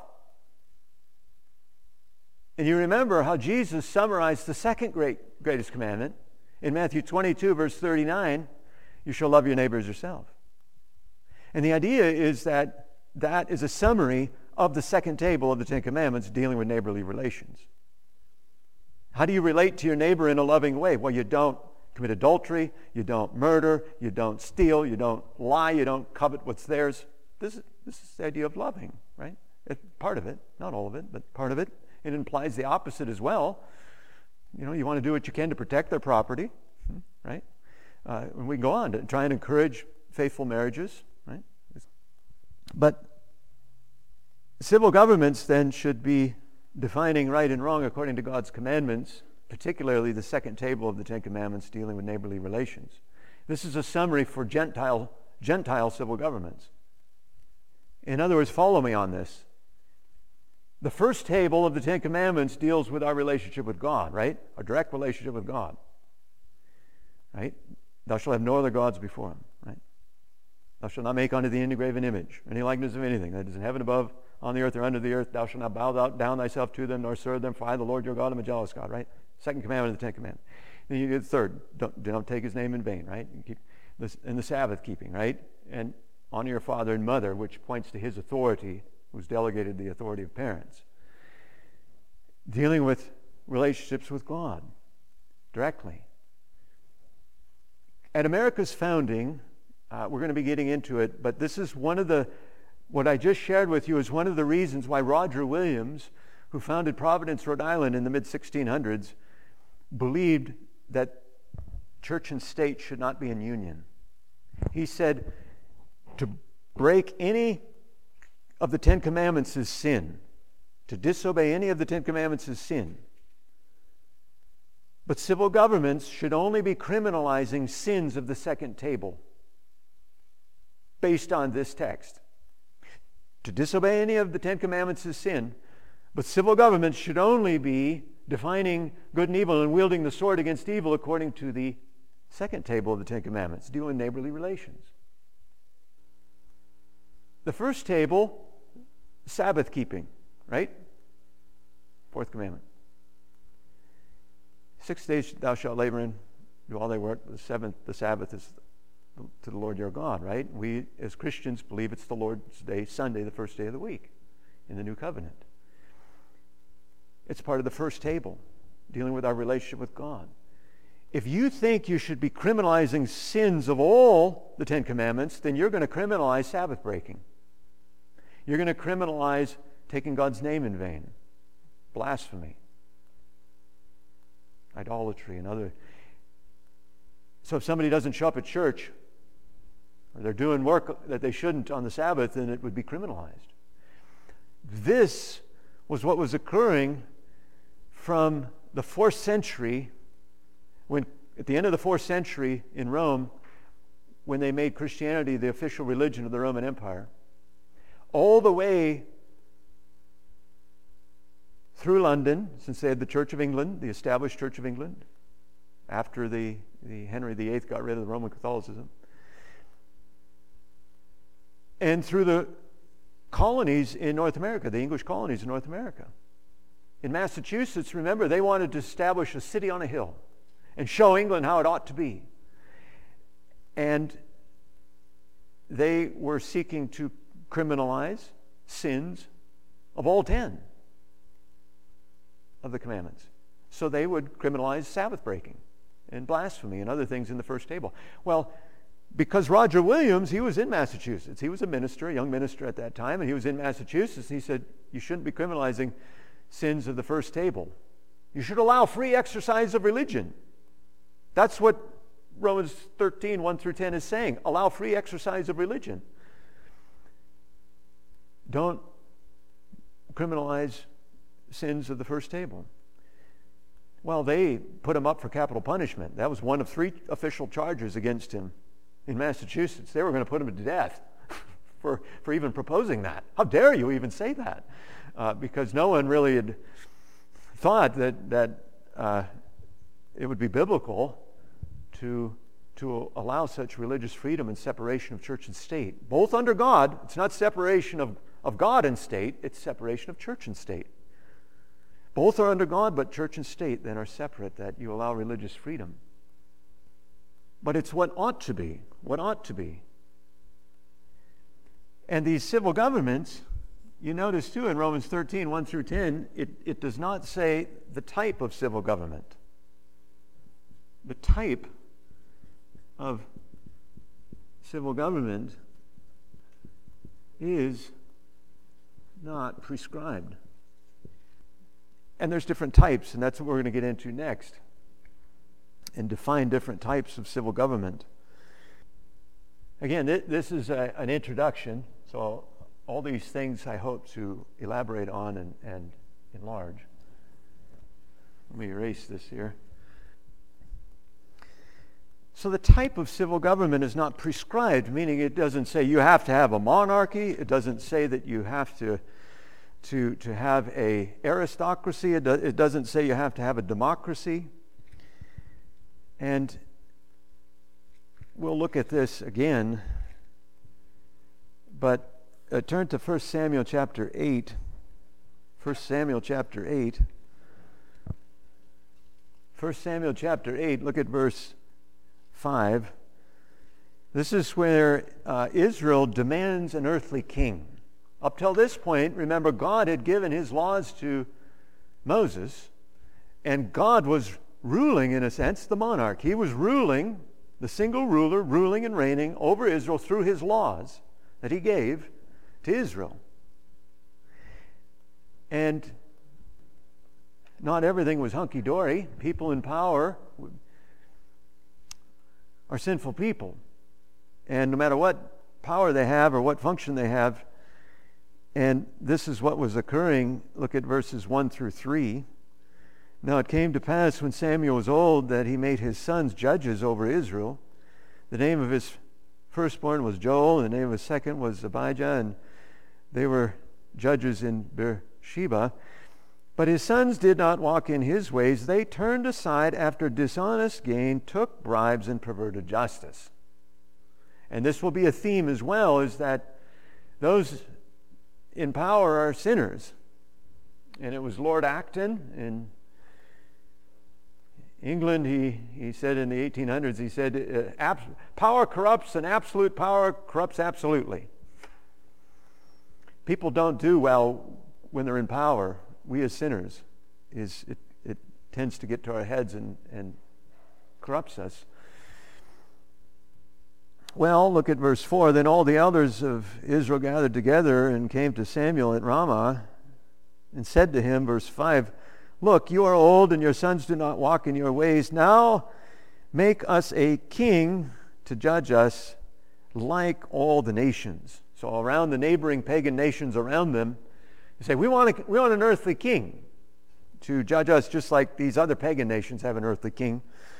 And you remember how Jesus summarized the second great, greatest commandment in Matthew twenty-two, verse thirty-nine, you shall love your neighbor as yourself. And the idea is that that is a summary of the second table of the Ten Commandments dealing with neighborly relations. How do you relate to your neighbor in a loving way? Well, you don't commit adultery, you don't murder, you don't steal, you don't lie, you don't covet what's theirs. This is, this is the idea of loving, right? It's part of it, not all of it, but part of it. It implies the opposite as well. You know, you want to do what you can to protect their property, right? Uh, and we can go on to try and encourage faithful marriages, right? But civil governments then should be defining right and wrong according to God's commandments, particularly the second table of the Ten Commandments dealing with neighborly relations. This is a summary for Gentile, Gentile civil governments. In other words, follow me on this. The first table of the Ten Commandments deals with our relationship with God, right? Our direct relationship with God. Right? Thou shalt have no other gods before Him, right? Thou shalt not make unto thee any graven image, any likeness of anything that is in heaven above, on the earth, or under the earth. Thou shalt not bow thou down thyself to them, nor serve them, for I, the Lord your God, am a jealous God, right? Second commandment of the Ten Commandments. Then you get the third, don't, don't take his name in vain, right? You keep this, and the Sabbath keeping, right? And honor your father and mother, which points to his authority, who's delegated the authority of parents. Dealing with relationships with God directly. At America's founding, uh, we're going to be getting into it, but this is one of the, what I just shared with you is one of the reasons why Roger Williams, who founded Providence, Rhode Island in the mid sixteen hundreds, believed that church and state should not be in union. He said, to break any of the Ten Commandments is sin. To disobey any of the Ten Commandments is sin. But civil governments should only be criminalizing sins of the second table based on this text. To disobey any of the Ten Commandments is sin, but civil governments should only be defining good and evil and wielding the sword against evil according to the second table of the Ten Commandments, dealing with neighborly relations. The first table, Sabbath keeping, right? Fourth commandment. Six days thou shalt labor in, do all thy work. The seventh, the Sabbath, is to the Lord your God, right? We as Christians believe it's the Lord's Day, Sunday, the first day of the week in the New Covenant. It's part of the first table, dealing with our relationship with God. If you think you should be criminalizing sins of all the Ten Commandments, then you're going to criminalize Sabbath breaking. You're going to criminalize taking God's name in vain, blasphemy, idolatry, and other. So if somebody doesn't show up at church, or they're doing work that they shouldn't on the Sabbath, then it would be criminalized. This was what was occurring from the fourth century, when at the end of the fourth century in Rome, when they made Christianity the official religion of the Roman Empire, all the way through London, since they had the Church of England, the established Church of England, after the, the Henry the Eighth got rid of the Roman Catholicism, and through the colonies in North America, the English colonies in North America. In Massachusetts, remember, they wanted to establish a city on a hill and show England how it ought to be. And they were seeking to criminalize sins of all ten of the commandments. So they would criminalize Sabbath breaking and blasphemy and other things in the first table. Well, because Roger Williams, he was in Massachusetts. He was a minister, a young minister at that time, and he was in Massachusetts. He said, you shouldn't be criminalizing sins of the first table. You should allow free exercise of religion. That's what Romans thirteen, one through ten is saying. Allow free exercise of religion. Don't criminalize sins of the first table. Well, they put him up for capital punishment. That was one of three official charges against him in Massachusetts. They were going to put him to death for, for even proposing that. How dare you even say that? Uh, because no one really had thought that, that uh, it would be biblical to, to allow such religious freedom and separation of church and state. Both under God. It's not separation of, of God and state. It's separation of church and state. Both are under God, but church and state then are separate, that you allow religious freedom. But it's what ought to be, what ought to be. And these civil governments, you notice too in Romans thirteen, one through ten, it, it does not say the type of civil government. The type of civil government is not prescribed. And there's different types, and that's what we're going to get into next, and define different types of civil government. Again, this is a, an introduction, so all these things I hope to elaborate on and, and enlarge. Let me erase this here. So the type of civil government is not prescribed, meaning it doesn't say you have to have a monarchy. It doesn't say that you have to to, to have a aristocracy. It, do, it doesn't say you have to have a democracy. And we'll look at this again But uh, turn to First Samuel chapter eight. First Samuel chapter eight. First Samuel chapter eight, look at verse five. This is where uh, Israel demands an earthly king. Up till this point, remember, God had given his laws to Moses, and God was ruling, in a sense, the monarch. He was ruling, the single ruler, ruling and reigning over Israel through his laws that he gave to Israel. And not everything was hunky-dory. People in power are sinful people. And no matter what power they have or what function they have, and this is what was occurring. Look at verses one through three. Now it came to pass when Samuel was old that he made his sons judges over Israel. The name of his firstborn was Joel, and the name of his second was Abijah, and they were judges in Beersheba. But his sons did not walk in his ways. They turned aside after dishonest gain, took bribes, and perverted justice. And this will be a theme as well, is that those in power are sinners. And it was Lord Acton in England, he, he said in the eighteen hundreds, he said, uh, abs- power corrupts and absolute power corrupts absolutely. People don't do well when they're in power. We as sinners, is it, it tends to get to our heads and, and corrupts us. Well, look at verse four. Then all the elders of Israel gathered together and came to Samuel at Ramah and said to him, verse five, look, you are old and your sons do not walk in your ways. Now make us a king to judge us like all the nations. So around the neighboring pagan nations around them, they say, we want, a, we want an earthly king to judge us just like these other pagan nations have an earthly king.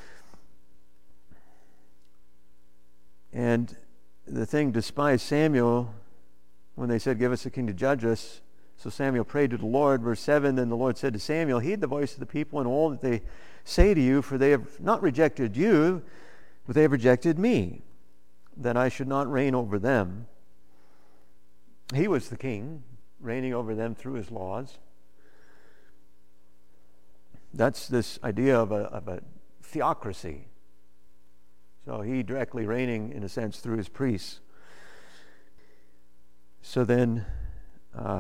And the thing despised Samuel when they said, give us a king to judge us. So Samuel prayed to the Lord. Verse seven, then the Lord said to Samuel, heed the voice of the people and all that they say to you, for they have not rejected you, but they have rejected me, that I should not reign over them. He was the king, reigning over them through his laws. That's this idea of a, of a theocracy. So he directly reigning, in a sense, through his priests. So then uh,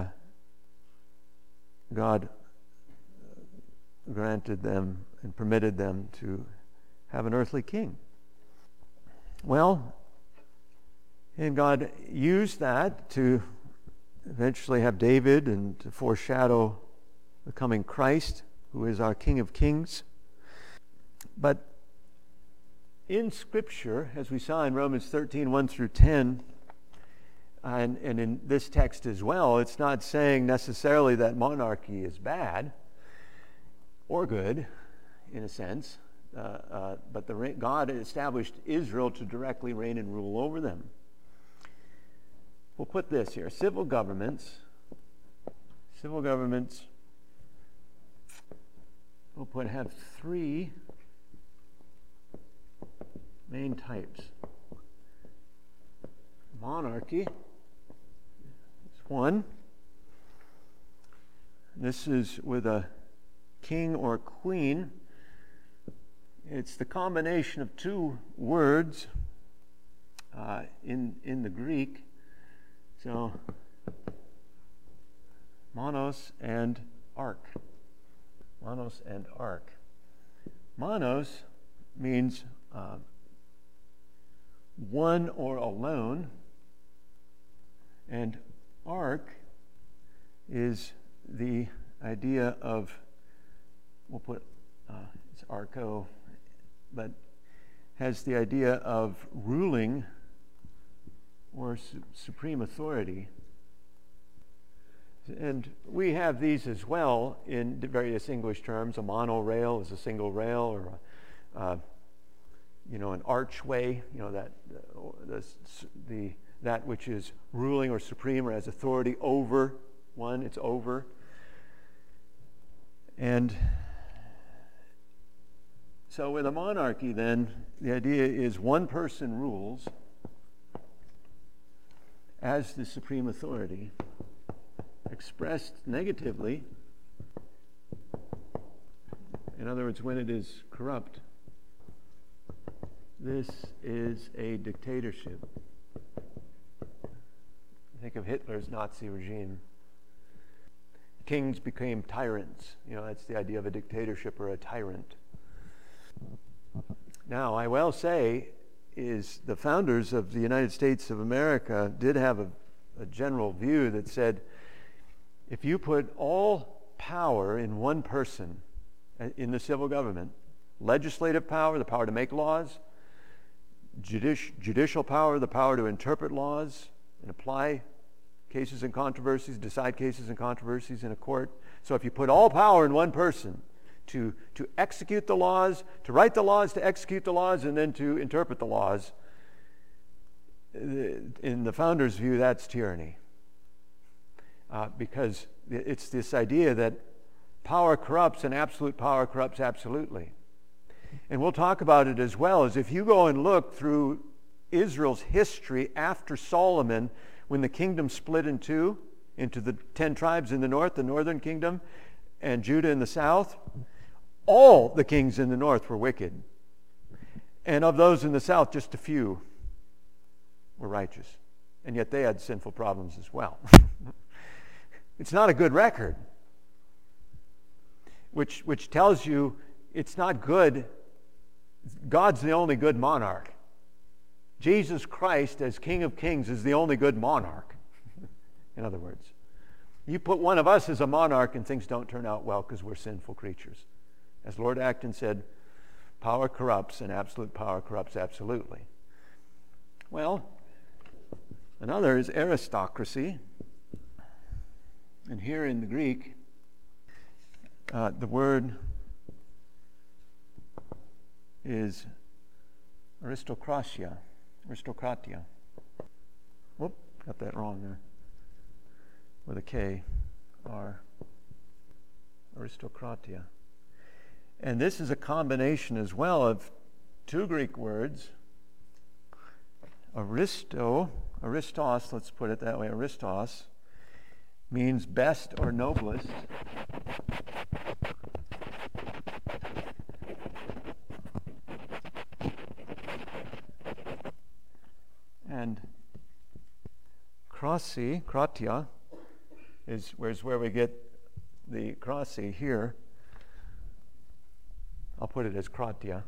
God granted them and permitted them to have an earthly king. Well, and God used that to eventually have David and to foreshadow the coming Christ, who is our King of Kings. But in Scripture, as we saw in Romans thirteen, one through ten, and, and in this text as well, it's not saying necessarily that monarchy is bad or good, in a sense, uh, uh, but the, God established Israel to directly reign and rule over them. We'll put this here. Civil governments, civil governments, we'll put have three main types. Monarchy is one. This is with a king or queen. It's the combination of two words uh, in, in the Greek. So, monos and ark. Monos and ark. Monos means uh, one or alone, and ark is the idea of, we'll put, uh, it's arco, but has the idea of ruling or su- supreme authority. And we have these as well in various English terms. A monorail is a single rail, or a, uh, you know, an archway. You know that uh, the, the that which is ruling or supreme or has authority over one. It's over. And so with a monarchy, then the idea is one person rules, as the supreme authority. Expressed negatively, in other words, when it is corrupt, this is a dictatorship. Think of Hitler's Nazi regime. Kings became tyrants. You know, that's the idea of a dictatorship or a tyrant. Now, I will say is the founders of the United States of America did have a, a general view that said, if you put all power in one person in the civil government, legislative power, the power to make laws, judici- judicial power, the power to interpret laws and apply cases and controversies, decide cases and controversies in a court. So if you put all power in one person to, to execute the laws, to write the laws, to execute the laws, and then to interpret the laws, in the founders' view, that's tyranny. Uh, because it's this idea that power corrupts and absolute power corrupts absolutely. And we'll talk about it as well, as if you go and look through Israel's history after Solomon, when the kingdom split in two, into the ten tribes in the north, the northern kingdom, and Judah in the south, all the kings in the north were wicked. And of those in the south, just a few were righteous. And yet they had sinful problems as well. It's not a good record. Which, which tells you it's not good. God's the only good monarch. Jesus Christ, as King of Kings, is the only good monarch. In other words, you put one of us as a monarch and things don't turn out well because we're sinful creatures. As Lord Acton said, power corrupts and absolute power corrupts absolutely. Well, another is aristocracy. And here in the Greek, uh, the word is aristokratia. Aristokratia. Whoop, got that wrong there. With a K. R. Aristokratia. And this is a combination as well of two Greek words. Aristo, Aristos, let's put it that way, Aristos, means best or noblest. And krasi, kratia, is where's where we get the krasi here. I'll put it as kratia.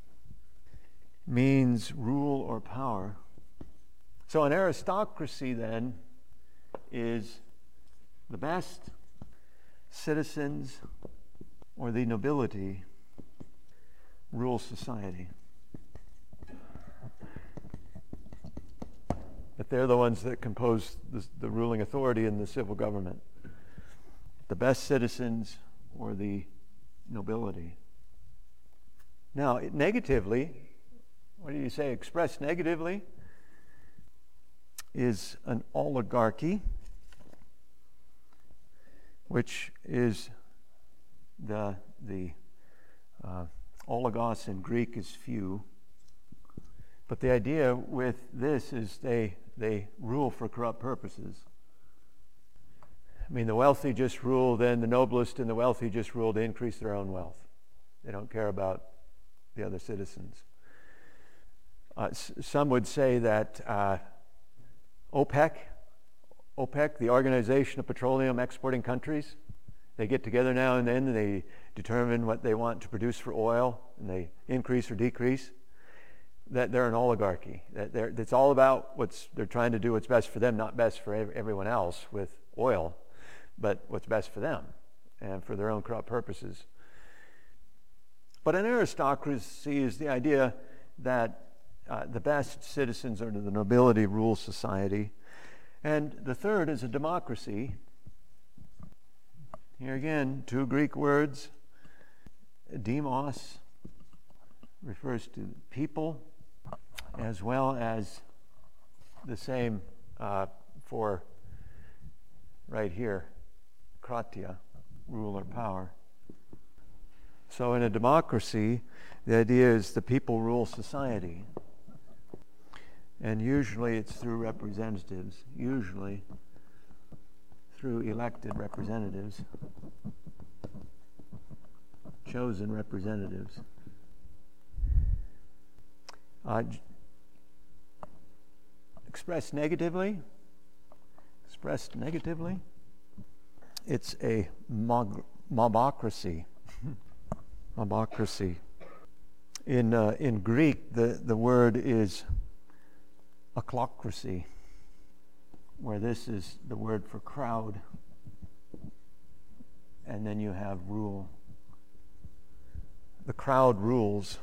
Means rule or power. So an aristocracy then is the best citizens or the nobility rule society. That they're the ones that compose the, the ruling authority in the civil government. The best citizens or the nobility. Now, negatively, what do you say, expressed negatively, is an oligarchy, which is the, the uh, oligos in Greek is few. But the idea with this is they they rule for corrupt purposes. I mean, the wealthy just rule, then the noblest and the wealthy just rule to increase their own wealth. They don't care about the other citizens. Uh, s- some would say that uh, OPEC, OPEC, the Organization of Petroleum Exporting Countries, they get together now and then and they determine what they want to produce for oil and they increase or decrease. That they're an oligarchy. That they're, it's all about what's they're trying to do what's best for them, not best for ev- everyone else with oil, but what's best for them and for their own corrupt purposes. But an aristocracy is the idea that uh, the best citizens or the nobility rule society. And the third is a democracy. Here again, two Greek words. Demos refers to people, as well as the same uh, for right here, kratia, rule or power. So in a democracy, the idea is the people rule society. And usually it's through representatives, usually through elected representatives, chosen representatives. Uh, expressed negatively, expressed negatively, it's a mob- mobocracy. Mobocracy. In uh, in Greek, the, the word is ochlocracy, where this is the word for crowd, and then you have rule. The crowd rules.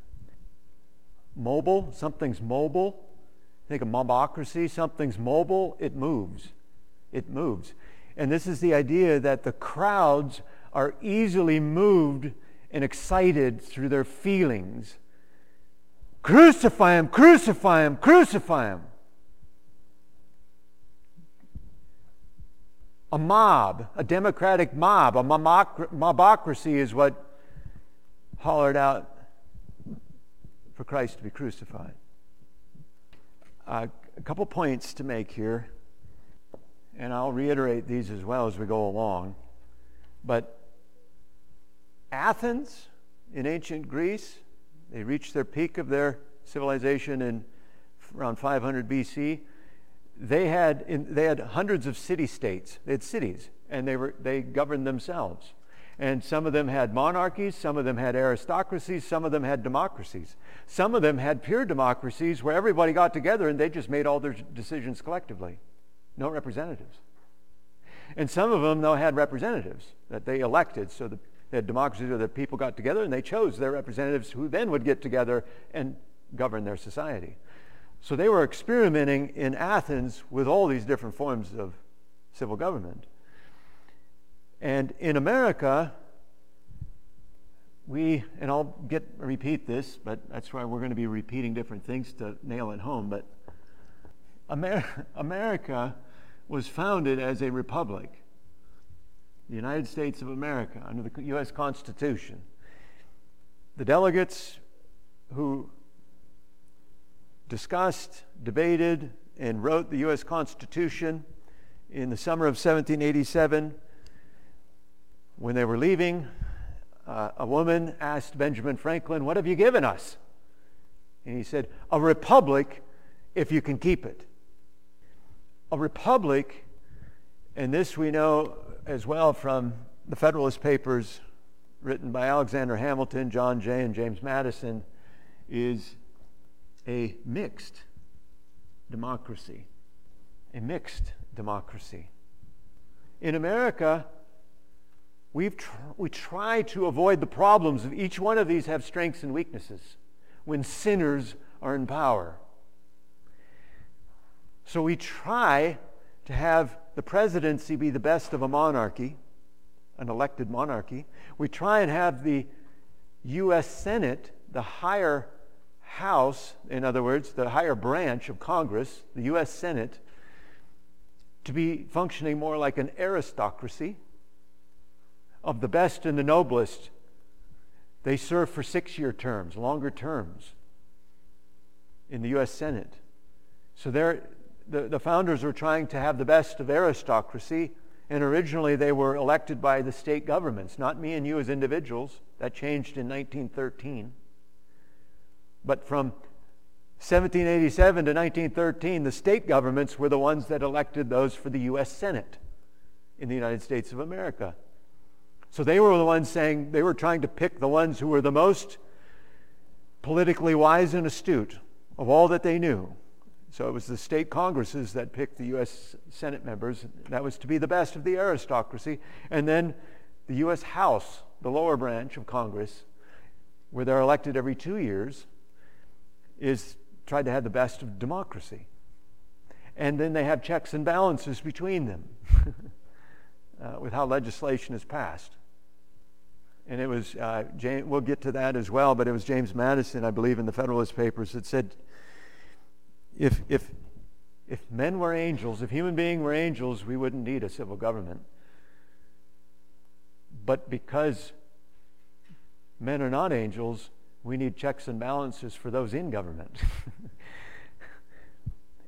Mobile, something's mobile. Think of mobocracy, something's mobile, it moves. It moves. And this is the idea that the crowds are easily moved and excited through their feelings. Crucify him, crucify him, crucify him. A mob, a democratic mob, a mobocracy is what hollered out for Christ to be crucified. Uh, a couple points to make here, and I'll reiterate these as well as we go along. But Athens in ancient Greece, they reached their peak of their civilization in around five hundred B C. They had in, they had hundreds of city-states. They had cities, and they were they governed themselves. And some of them had monarchies, some of them had aristocracies, some of them had democracies. Some of them had pure democracies where everybody got together and they just made all their decisions collectively. No representatives. And some of them, though, had representatives that they elected. So the, they had democracies where the people got together and they chose their representatives who then would get together and govern their society. So they were experimenting in Athens with all these different forms of civil government. And in America, we, and I'll get repeat this, but that's why we're going to be repeating different things to nail it home. But Amer- America was founded as a republic, the United States of America, under the U S Constitution. The delegates who discussed, debated, and wrote the U S Constitution in the summer of seventeen eighty-seven, when they were leaving, uh, a woman asked Benjamin Franklin, "What have you given us?" And he said, "A republic if you can keep it." A republic, and this we know as well from the Federalist Papers written by Alexander Hamilton, John Jay, and James Madison, is a mixed democracy. A mixed democracy. In America, We've tr- we try to avoid the problems of each one of these have strengths and weaknesses when sinners are in power. So we try to have the presidency be the best of a monarchy, an elected monarchy. We try and have the U S Senate, the higher house, in other words, the higher branch of Congress, the U S Senate, to be functioning more like an aristocracy of the best and the noblest. They serve for six-year terms, longer terms in the U S Senate. So they're, the, the founders were trying to have the best of aristocracy, and originally they were elected by the state governments, not me and you as individuals. That changed in nineteen thirteen. But from seventeen eighty-seven to nineteen thirteen, the state governments were the ones that elected those for the U S Senate in the United States of America. So they were the ones saying, they were trying to pick the ones who were the most politically wise and astute of all that they knew. So it was the state congresses that picked the U S Senate members. That was to be the best of the aristocracy. And then the U S House, the lower branch of Congress, where they're elected every two years, is tried to have the best of democracy. And then they have checks and balances between them uh, with how legislation is passed. And it was, uh, James, we'll get to that as well, but it was James Madison, I believe, in the Federalist Papers that said, if, if, if men were angels, if human beings were angels, we wouldn't need a civil government. But because men are not angels, we need checks and balances for those in government.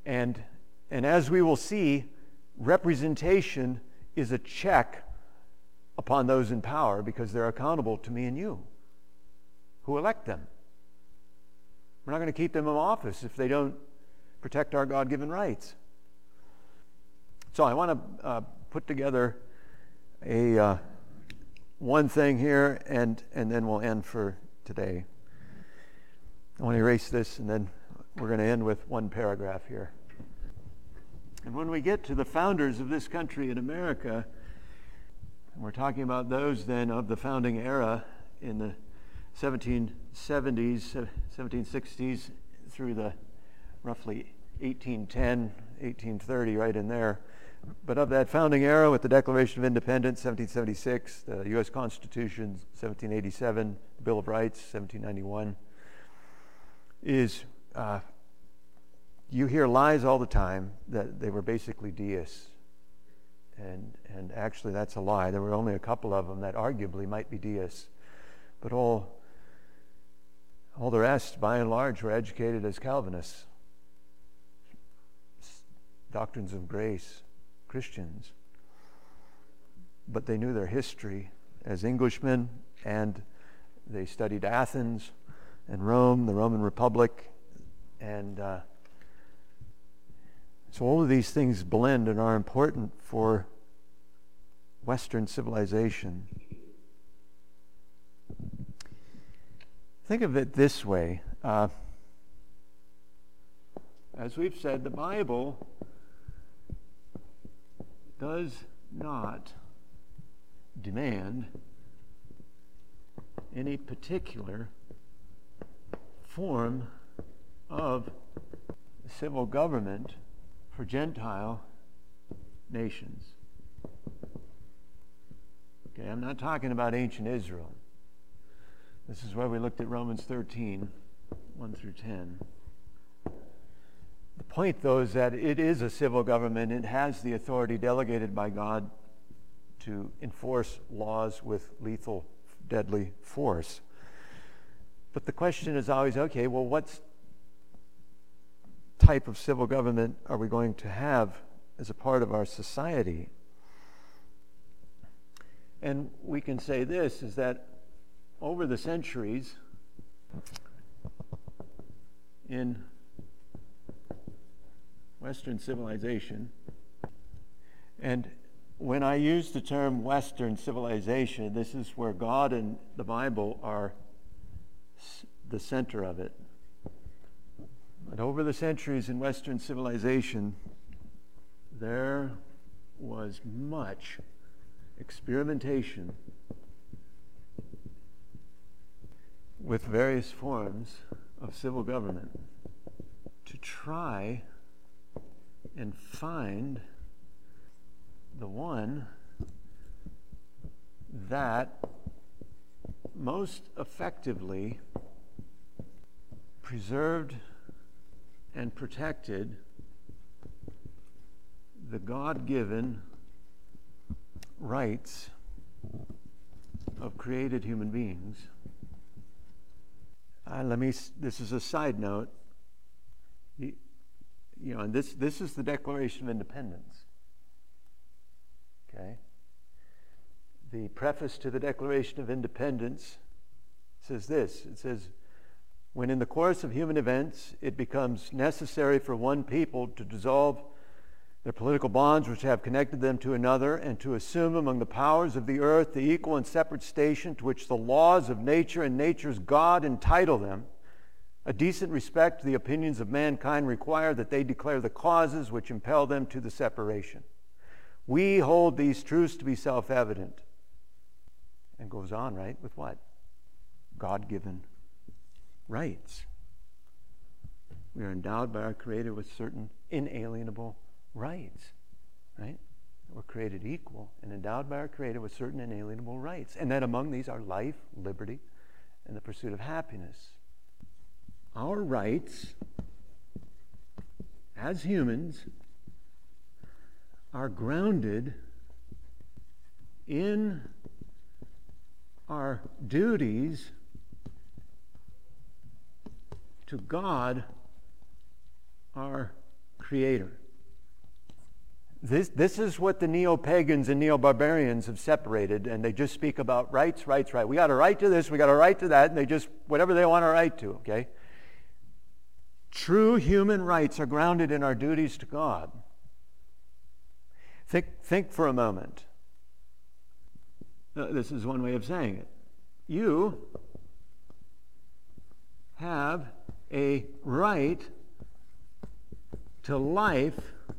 And, and as we will see, representation is a check upon those in power because they're accountable to me and you who elect them. We're not going to keep them in office if they don't protect our God-given rights. So I want to uh, put together a uh, one thing here, and, and then we'll end for today. I want to erase this, and then we're going to end with one paragraph here. And when we get to the founders of this country in America, and we're talking about those then of the founding era in the seventeen seventies, seventeen sixties through the roughly eighteen ten, eighteen thirty, right in there. But of that founding era with the Declaration of Independence, seventeen seventy-six, the U S Constitution, seventeen eighty-seven, the Bill of Rights, seventeen ninety-one, is uh, you hear lies all the time that they were basically deists. And, and actually that's a lie. There were only a couple of them that arguably might be deists. But all, all the rest, by and large, were educated as Calvinists. Doctrines of grace, Christians. But they knew their history as Englishmen, and they studied Athens and Rome, the Roman Republic, and uh, so all of these things blend and are important for Western civilization. Think of it this way. Uh, as we've said, the Bible does not demand any particular form of civil government for Gentile nations. Okay, I'm not talking about ancient Israel. This is where we looked at Romans thirteen, one through ten. The point, though, is that it is a civil government. It has the authority delegated by God to enforce laws with lethal, deadly force. But the question is always, okay, well, what type of civil government are we going to have as a part of our society? And we can say this, is that over the centuries, in Western civilization, and when I use the term Western civilization, this is where God and the Bible are the center of it. But over the centuries in Western civilization, there was much experimentation with various forms of civil government to try and find the one that most effectively preserved and protected the God-given rights of created human beings. Uh, let me. This is a side note. You, you know, and this this is the Declaration of Independence. Okay. The preface to the Declaration of Independence says this. It says, "When in the course of human events it becomes necessary for one people to dissolve their political bonds which have connected them to another, and to assume among the powers of the earth the equal and separate station to which the laws of nature and nature's God entitle them, a decent respect to the opinions of mankind require that they declare the causes which impel them to the separation. We hold these truths to be self-evident." And goes on, right, with what? God-given rights. We are endowed by our Creator with certain inalienable rights, right? We're created equal and endowed by our Creator with certain inalienable rights. And that among these are life, liberty, and the pursuit of happiness. Our rights as humans are grounded in our duties to God, our creator. This, this is what the neo-pagans and neo-barbarians have separated, and they just speak about rights, rights, right. We got a right to this, we got a right to that, and they just, whatever they want a right to, okay? True human rights are grounded in our duties to God. Think, think for a moment. Uh, this is one way of saying it. You have a right to life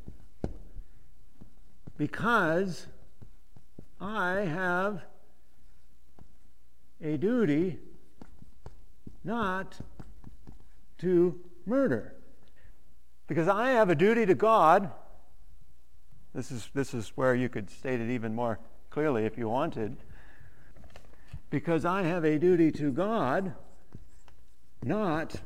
because I have a duty not to murder. Because I have a duty to God. This is, this is where you could state it even more clearly if you wanted. Because I have a duty to God not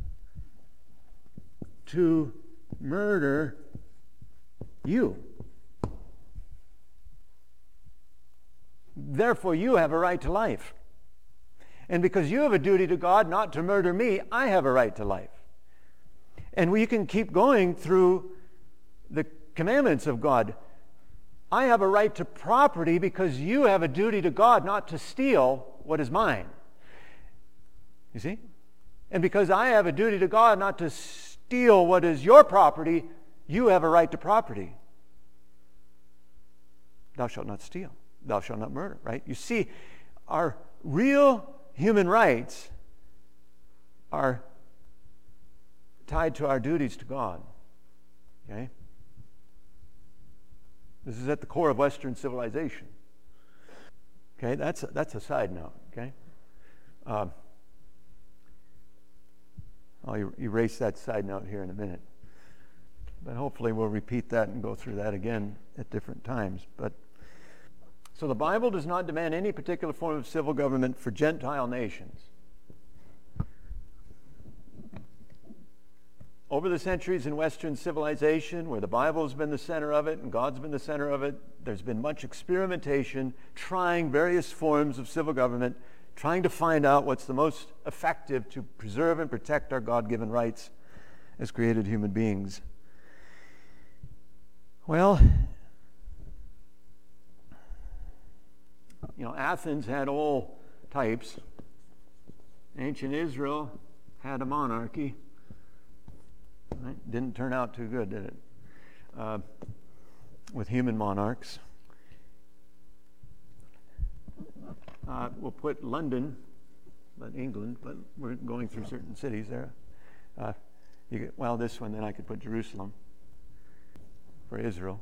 to murder you. Therefore, you have a right to life. And because you have a duty to God not to murder me, I have a right to life. And we can keep going through the commandments of God. I have a right to property because you have a duty to God not to steal what is mine. You see? And because I have a duty to God not to steal what is your property, you have a right to property. Thou shalt not steal. Thou shalt not murder, right? You see, our real human rights are tied to our duties to God. Okay? This is at the core of Western civilization. Okay, that's a, that's a side note. Okay, uh, I'll er- erase that side note here in a minute, but hopefully we'll repeat that and go through that again at different times. But so the Bible does not demand any particular form of civil government for Gentile nations. Over the centuries in Western civilization, where the Bible has been the center of it and God's been the center of it, there's been much experimentation, trying various forms of civil government, trying to find out what's the most effective to preserve and protect our God-given rights as created human beings. Well, you know, Athens had all types. Ancient Israel had a monarchy. Right? Didn't turn out too good, did it? Uh, with human monarchs. Uh, we'll put London, but England, but we're going through certain cities there. Uh, you get, well, this one, then I could put Jerusalem for Israel.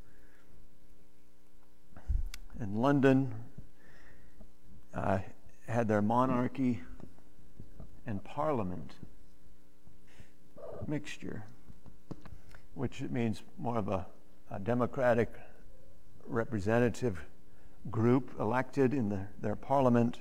And London uh, had their monarchy and parliament mixture, which means more of a, a democratic representative group elected in the, their parliament,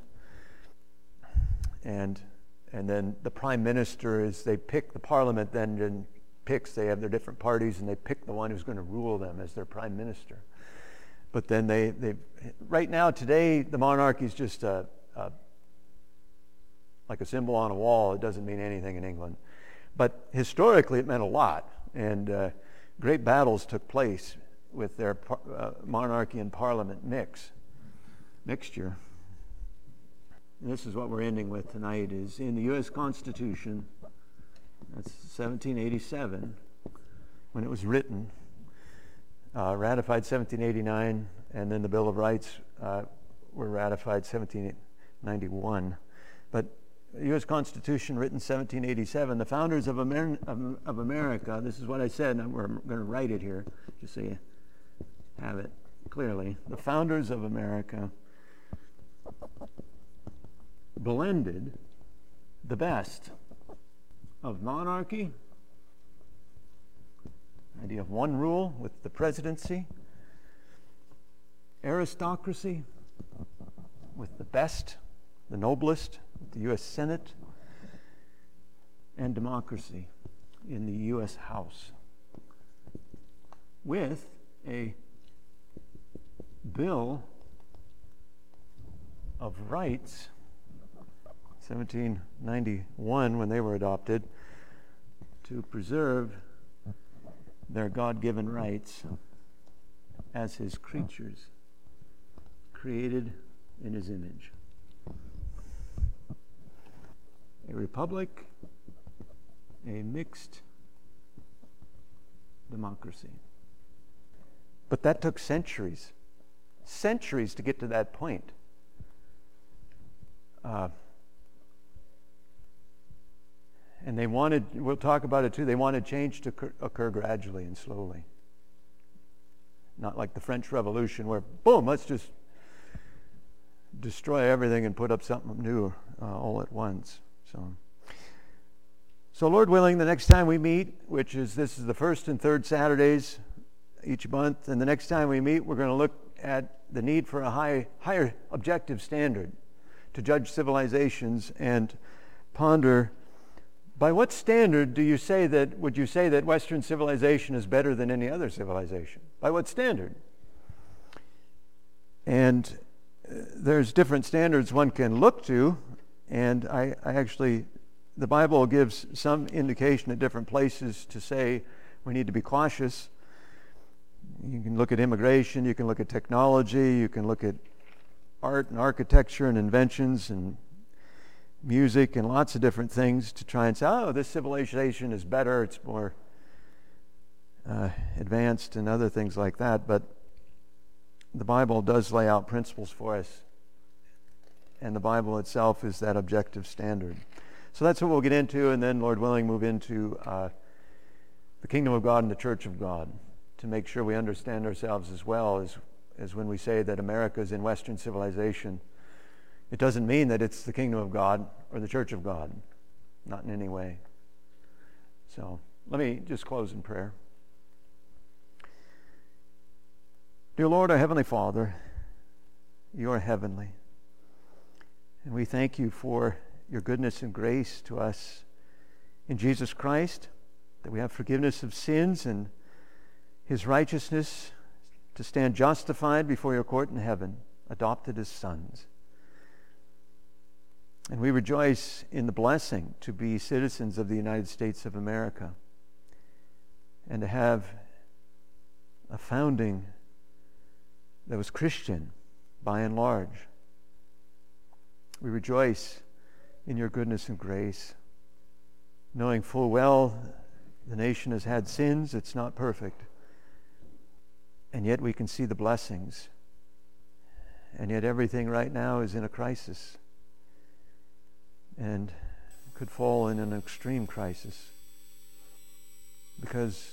and and then the prime minister is they pick the parliament then and picks they have their different parties and they pick the one who's going to rule them as their prime minister. But then they they right now today the monarchy is just a, a like a symbol on a wall. It doesn't mean anything in England. But historically, it meant a lot, and uh, great battles took place with their par- uh, monarchy and parliament mix, mixture. And this is what we're ending with tonight, is in the U S Constitution, that's seventeen eighty-seven, when it was written, uh, ratified seventeen eighty-nine, and then the Bill of Rights uh, were ratified seventeen ninety-one. But the U S Constitution written seventeen eighty-seven, the founders of, Amer- of, of America, this is what I said, and we're going to write it here, just so you have it clearly. The founders of America blended the best of monarchy, idea of one rule with the presidency, aristocracy with the best, the noblest, the U S Senate, and democracy in the U S House, with a Bill of Rights, seventeen ninety-one, when they were adopted, to preserve their God-given rights as his creatures, created in his image. A republic, a mixed democracy. But that took centuries, centuries to get to that point. Uh, and they wanted, we'll talk about it too, they wanted change to occur, occur gradually and slowly. Not like the French Revolution where, boom, let's just destroy everything and put up something new uh, all at once. So, so Lord willing, the next time we meet, which is, this is the first and third Saturdays each month, and the next time we meet, we're going to look at the need for a high, higher objective standard to judge civilizations and ponder, by what standard do you say that, would you say that Western civilization is better than any other civilization? By what standard? And uh, there's different standards one can look to, and I, I actually, the Bible gives some indication at different places to say we need to be cautious. You can look at immigration, you can look at technology, you can look at art and architecture and inventions and music and lots of different things to try and say, oh, this civilization is better, it's more uh, advanced and other things like that. But the Bible does lay out principles for us, and the Bible itself is that objective standard. So that's what we'll get into, and then, Lord willing, move into uh, the kingdom of God and the church of God, to make sure we understand ourselves as well as, as when we say that America is in Western civilization. It doesn't mean that it's the kingdom of God or the church of God. Not in any way. So let me just close in prayer. Dear Lord, our Heavenly Father, you are heavenly. And we thank you for your goodness and grace to us in Jesus Christ, that we have forgiveness of sins and his righteousness to stand justified before your court in heaven, adopted as sons. And we rejoice in the blessing to be citizens of the United States of America and to have a founding that was Christian by and large. We rejoice in your goodness and grace, knowing full well the nation has had sins, it's not perfect. And yet we can see the blessings. And yet everything right now is in a crisis and could fall in an extreme crisis, because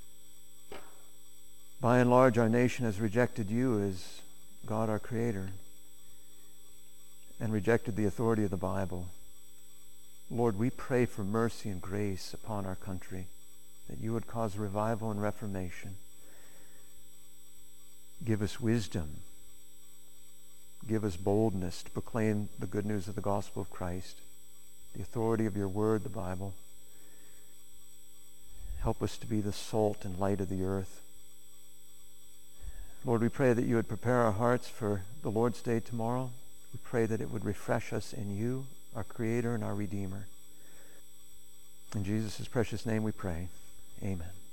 by and large our nation has rejected you as God our Creator and rejected the authority of the Bible. Lord, we pray for mercy and grace upon our country, that you would cause revival and reformation. Give us wisdom. Give us boldness to proclaim the good news of the gospel of Christ, the authority of your word, the Bible. Help us to be the salt and light of the earth. Lord, we pray that you would prepare our hearts for the Lord's Day tomorrow. We pray that it would refresh us in you, our Creator and our Redeemer. In Jesus' precious name we pray. Amen.